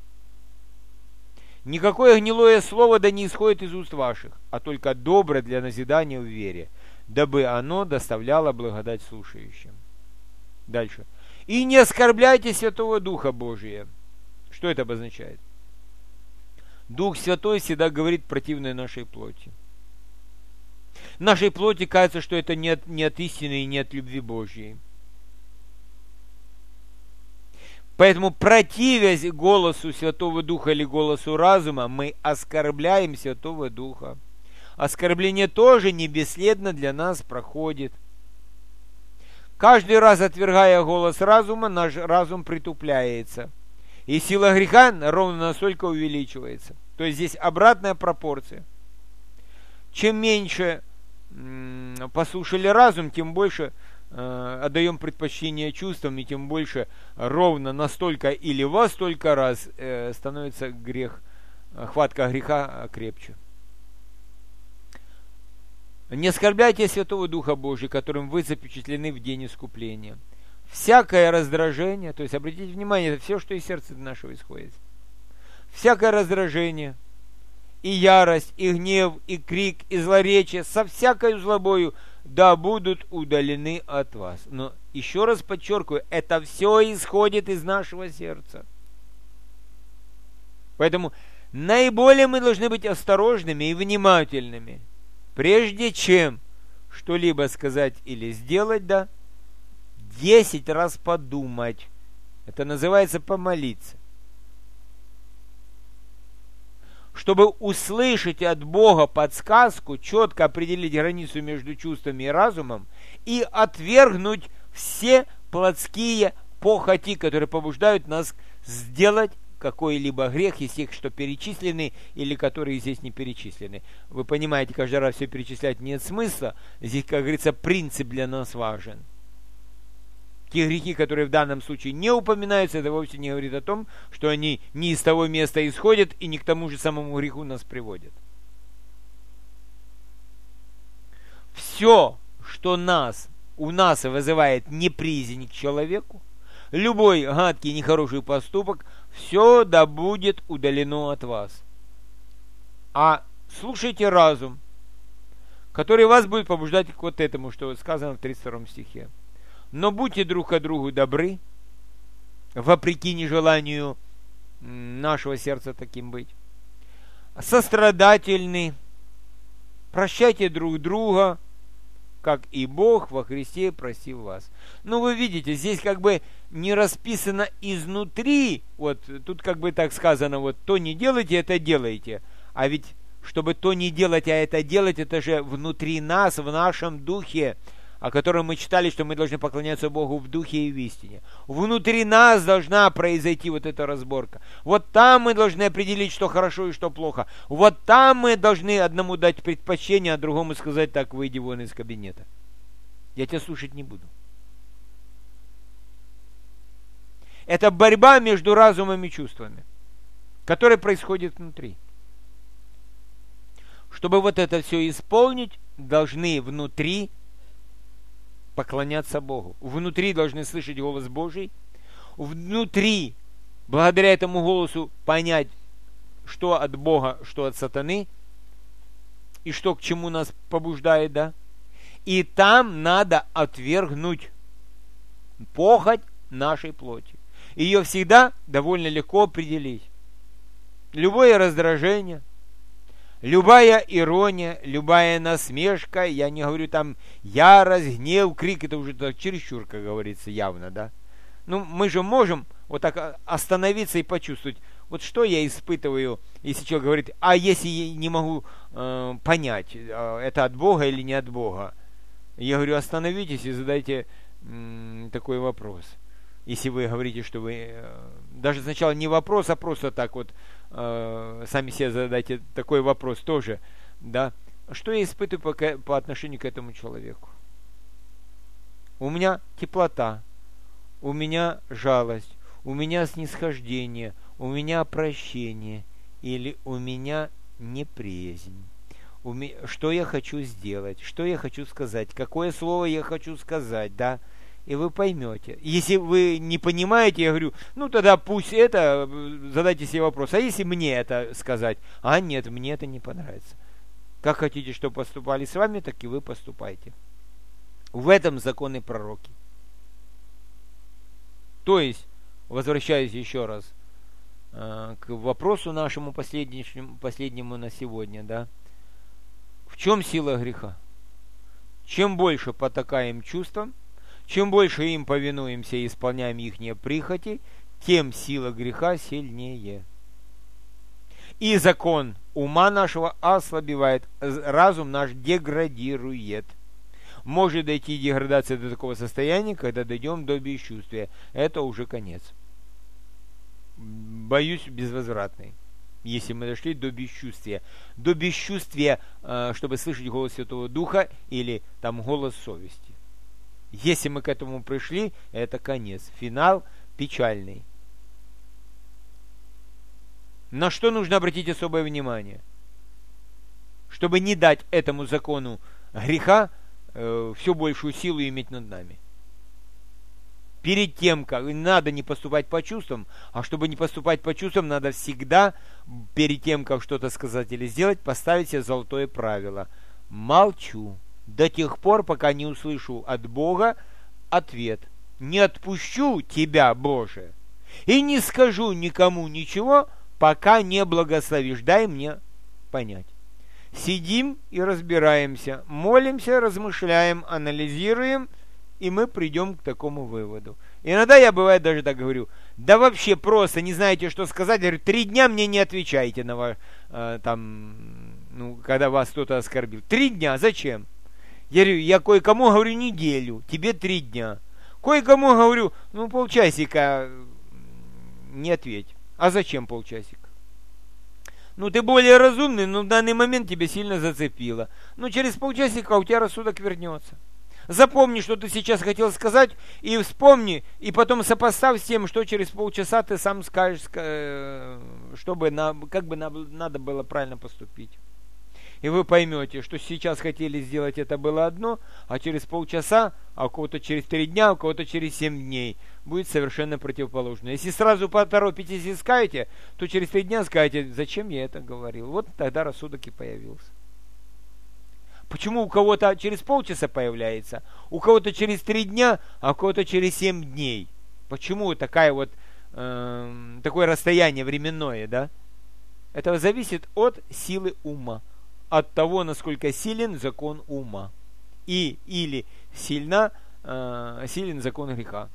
Никакое гнилое слово да не исходит из уст ваших, а только доброе для назидания в вере, дабы оно доставляло благодать слушающим. Дальше. И не оскорбляйте Святого Духа Божия. Что это обозначает? Дух Святой всегда говорит противное нашей плоти. Нашей плоти кажется, что это не от, не от истины и не от любви Божьей. Поэтому, противясь голосу Святого Духа или голосу разума, мы оскорбляем Святого Духа. Оскорбление тоже не бесследно для нас проходит. Каждый раз, отвергая голос разума, наш разум притупляется. И сила греха ровно настолько увеличивается. То есть здесь обратная пропорция. Чем меньше м- послушали разум, тем больше э, отдаем предпочтение чувствам, и тем больше ровно настолько или во столько раз э, становится грех, хватка греха крепче. Не оскорбляйте Святого Духа Божия, которым вы запечатлены в день искупления. Всякое раздражение, то есть обратите внимание, это все, что из сердца нашего исходит. Всякое раздражение, и ярость, и гнев, и крик, и злоречие, со всякой злобою, да будут удалены от вас. Но еще раз подчеркиваю, это все исходит из нашего сердца. Поэтому наиболее мы должны быть осторожными и внимательными. Прежде чем что-либо сказать или сделать, да, десять раз подумать. Это называется помолиться. Чтобы услышать от Бога подсказку, четко определить границу между чувствами и разумом и отвергнуть все плотские похоти, которые побуждают нас сделать какой-либо грех из тех, что перечислены, или которые здесь не перечислены. Вы понимаете, каждый раз все перечислять нет смысла. Здесь, как говорится, принцип для нас важен. Те грехи, которые в данном случае не упоминаются, это вовсе не говорит о том, что они не из того места исходят и не к тому же самому греху нас приводят. Все, что нас, у нас вызывает неприязнь к человеку, любой гадкий, нехороший поступок, все да будет удалено от вас. А слушайте разум, который вас будет побуждать к вот этому, что сказано в тридцать втором стихе. Но будьте друг к другу добры, вопреки нежеланию нашего сердца таким быть. Сострадательны, прощайте друг друга, как и Бог во Христе простил вас. Ну, вы видите, здесь как бы не расписано изнутри, вот тут как бы так сказано, вот то не делайте, это делайте. А ведь, чтобы то не делать, а это делать, это же внутри нас, в нашем духе о котором мы читали, что мы должны поклоняться Богу в духе и в истине. Внутри нас должна произойти вот эта разборка. Вот там мы должны определить, что хорошо и что плохо. Вот там мы должны одному дать предпочтение, а другому сказать: так, выйди вон из кабинета. Я тебя слушать не буду. Это борьба между разумом и чувствами, которая происходит внутри. Чтобы вот это все исполнить, должны внутри поклоняться Богу. Внутри должны слышать голос Божий. Внутри, благодаря этому голосу, понять, что от Бога, что от сатаны, и что к чему нас побуждает, да? И там надо отвергнуть похоть нашей плоти. Ее всегда довольно легко определить. Любое раздражение, любая ирония, любая насмешка, я не говорю там ярость, гнев, крик, это уже так чересчур, как говорится, явно, да? Ну, мы же можем вот так остановиться и почувствовать, вот что я испытываю, если человек говорит: а если я не могу э, понять, э, это от Бога или не от Бога? Я говорю: остановитесь и задайте м, такой вопрос. Если вы говорите, что вы... Э, даже сначала не вопрос, а просто так вот э, сами себе задайте такой вопрос тоже, да? Что я испытываю по, по отношению к этому человеку? У меня теплота, у меня жалость, у меня снисхождение, у меня прощение, или у меня неприязнь. У меня, что я хочу сделать, что я хочу сказать, какое слово я хочу сказать, да? И вы поймете. Если вы не понимаете, я говорю: ну тогда пусть это, задайте себе вопрос: а если мне это сказать? А нет, мне это не понравится. Как хотите, чтобы поступали с вами, так и вы поступайте. В этом законы пророки. То есть, возвращаясь еще раз э, к вопросу нашему последнему, последнему на сегодня, да, в чем сила греха? Чем больше потакаем чувствам, чем больше им повинуемся и исполняем ихние прихоти, тем сила греха сильнее. И закон ума нашего ослабевает, разум наш деградирует. Может дойти деградация до такого состояния, когда дойдем до бесчувствия. Это уже конец. Боюсь, безвозвратный. Если мы дошли до бесчувствия. До бесчувствия, чтобы слышать голос Святого Духа или там голос совести. Если мы к этому пришли, это конец. Финал печальный. На что нужно обратить особое внимание? Чтобы не дать этому закону греха э, все большую силу иметь над нами. Перед тем, как надо не поступать по чувствам, а чтобы не поступать по чувствам, надо всегда, перед тем, как что-то сказать или сделать, поставить себе золотое правило. Молчу. До тех пор, пока не услышу от Бога ответ. Не отпущу тебя, Боже, и не скажу никому ничего, пока не благословишь. Дай мне понять. Сидим и разбираемся, молимся, размышляем, анализируем, и мы придем к такому выводу. Иногда я, бывает, даже так говорю: да вообще просто не знаете, что сказать. Я говорю: три дня мне не отвечайте на ваш, э, там, ну, когда вас кто-то оскорбил. Три дня, зачем? Я говорю, я кое-кому говорю неделю, тебе три дня. Кое-кому говорю: ну, полчасика, не ответь. А зачем полчасика? Ну, ты более разумный, но в данный момент тебя сильно зацепило. Ну, через полчасика у тебя рассудок вернется. Запомни, что ты сейчас хотел сказать, и вспомни, и потом сопоставь с тем, что через полчаса ты сам скажешь, чтобы на, как бы надо было правильно поступить. И вы поймете, что сейчас хотели сделать это было одно, а через полчаса, а у кого-то через три дня, а у кого-то через семь дней будет совершенно противоположно. Если сразу поторопитесь и скажете, то через три дня скажете: зачем я это говорил? Вот тогда рассудок и появился. Почему у кого-то через полчаса появляется, у кого-то через три дня, а у кого-то через семь дней? Почему такая вот, э, такое расстояние временное, да? Это зависит от силы ума. От того, насколько силен закон ума. И или сильна, э, силен закон греха.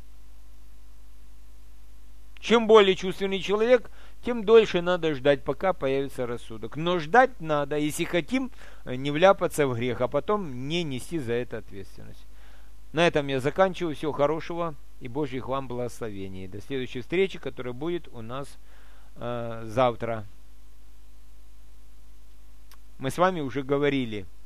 Чем более чувственный человек, тем дольше надо ждать, пока появится рассудок. Но ждать надо, если хотим не вляпаться в грех, а потом не нести за это ответственность. На этом я заканчиваю. Всего хорошего и Божьих вам благословений. До следующей встречи, которая будет у нас э, завтра. Мы с вами уже говорили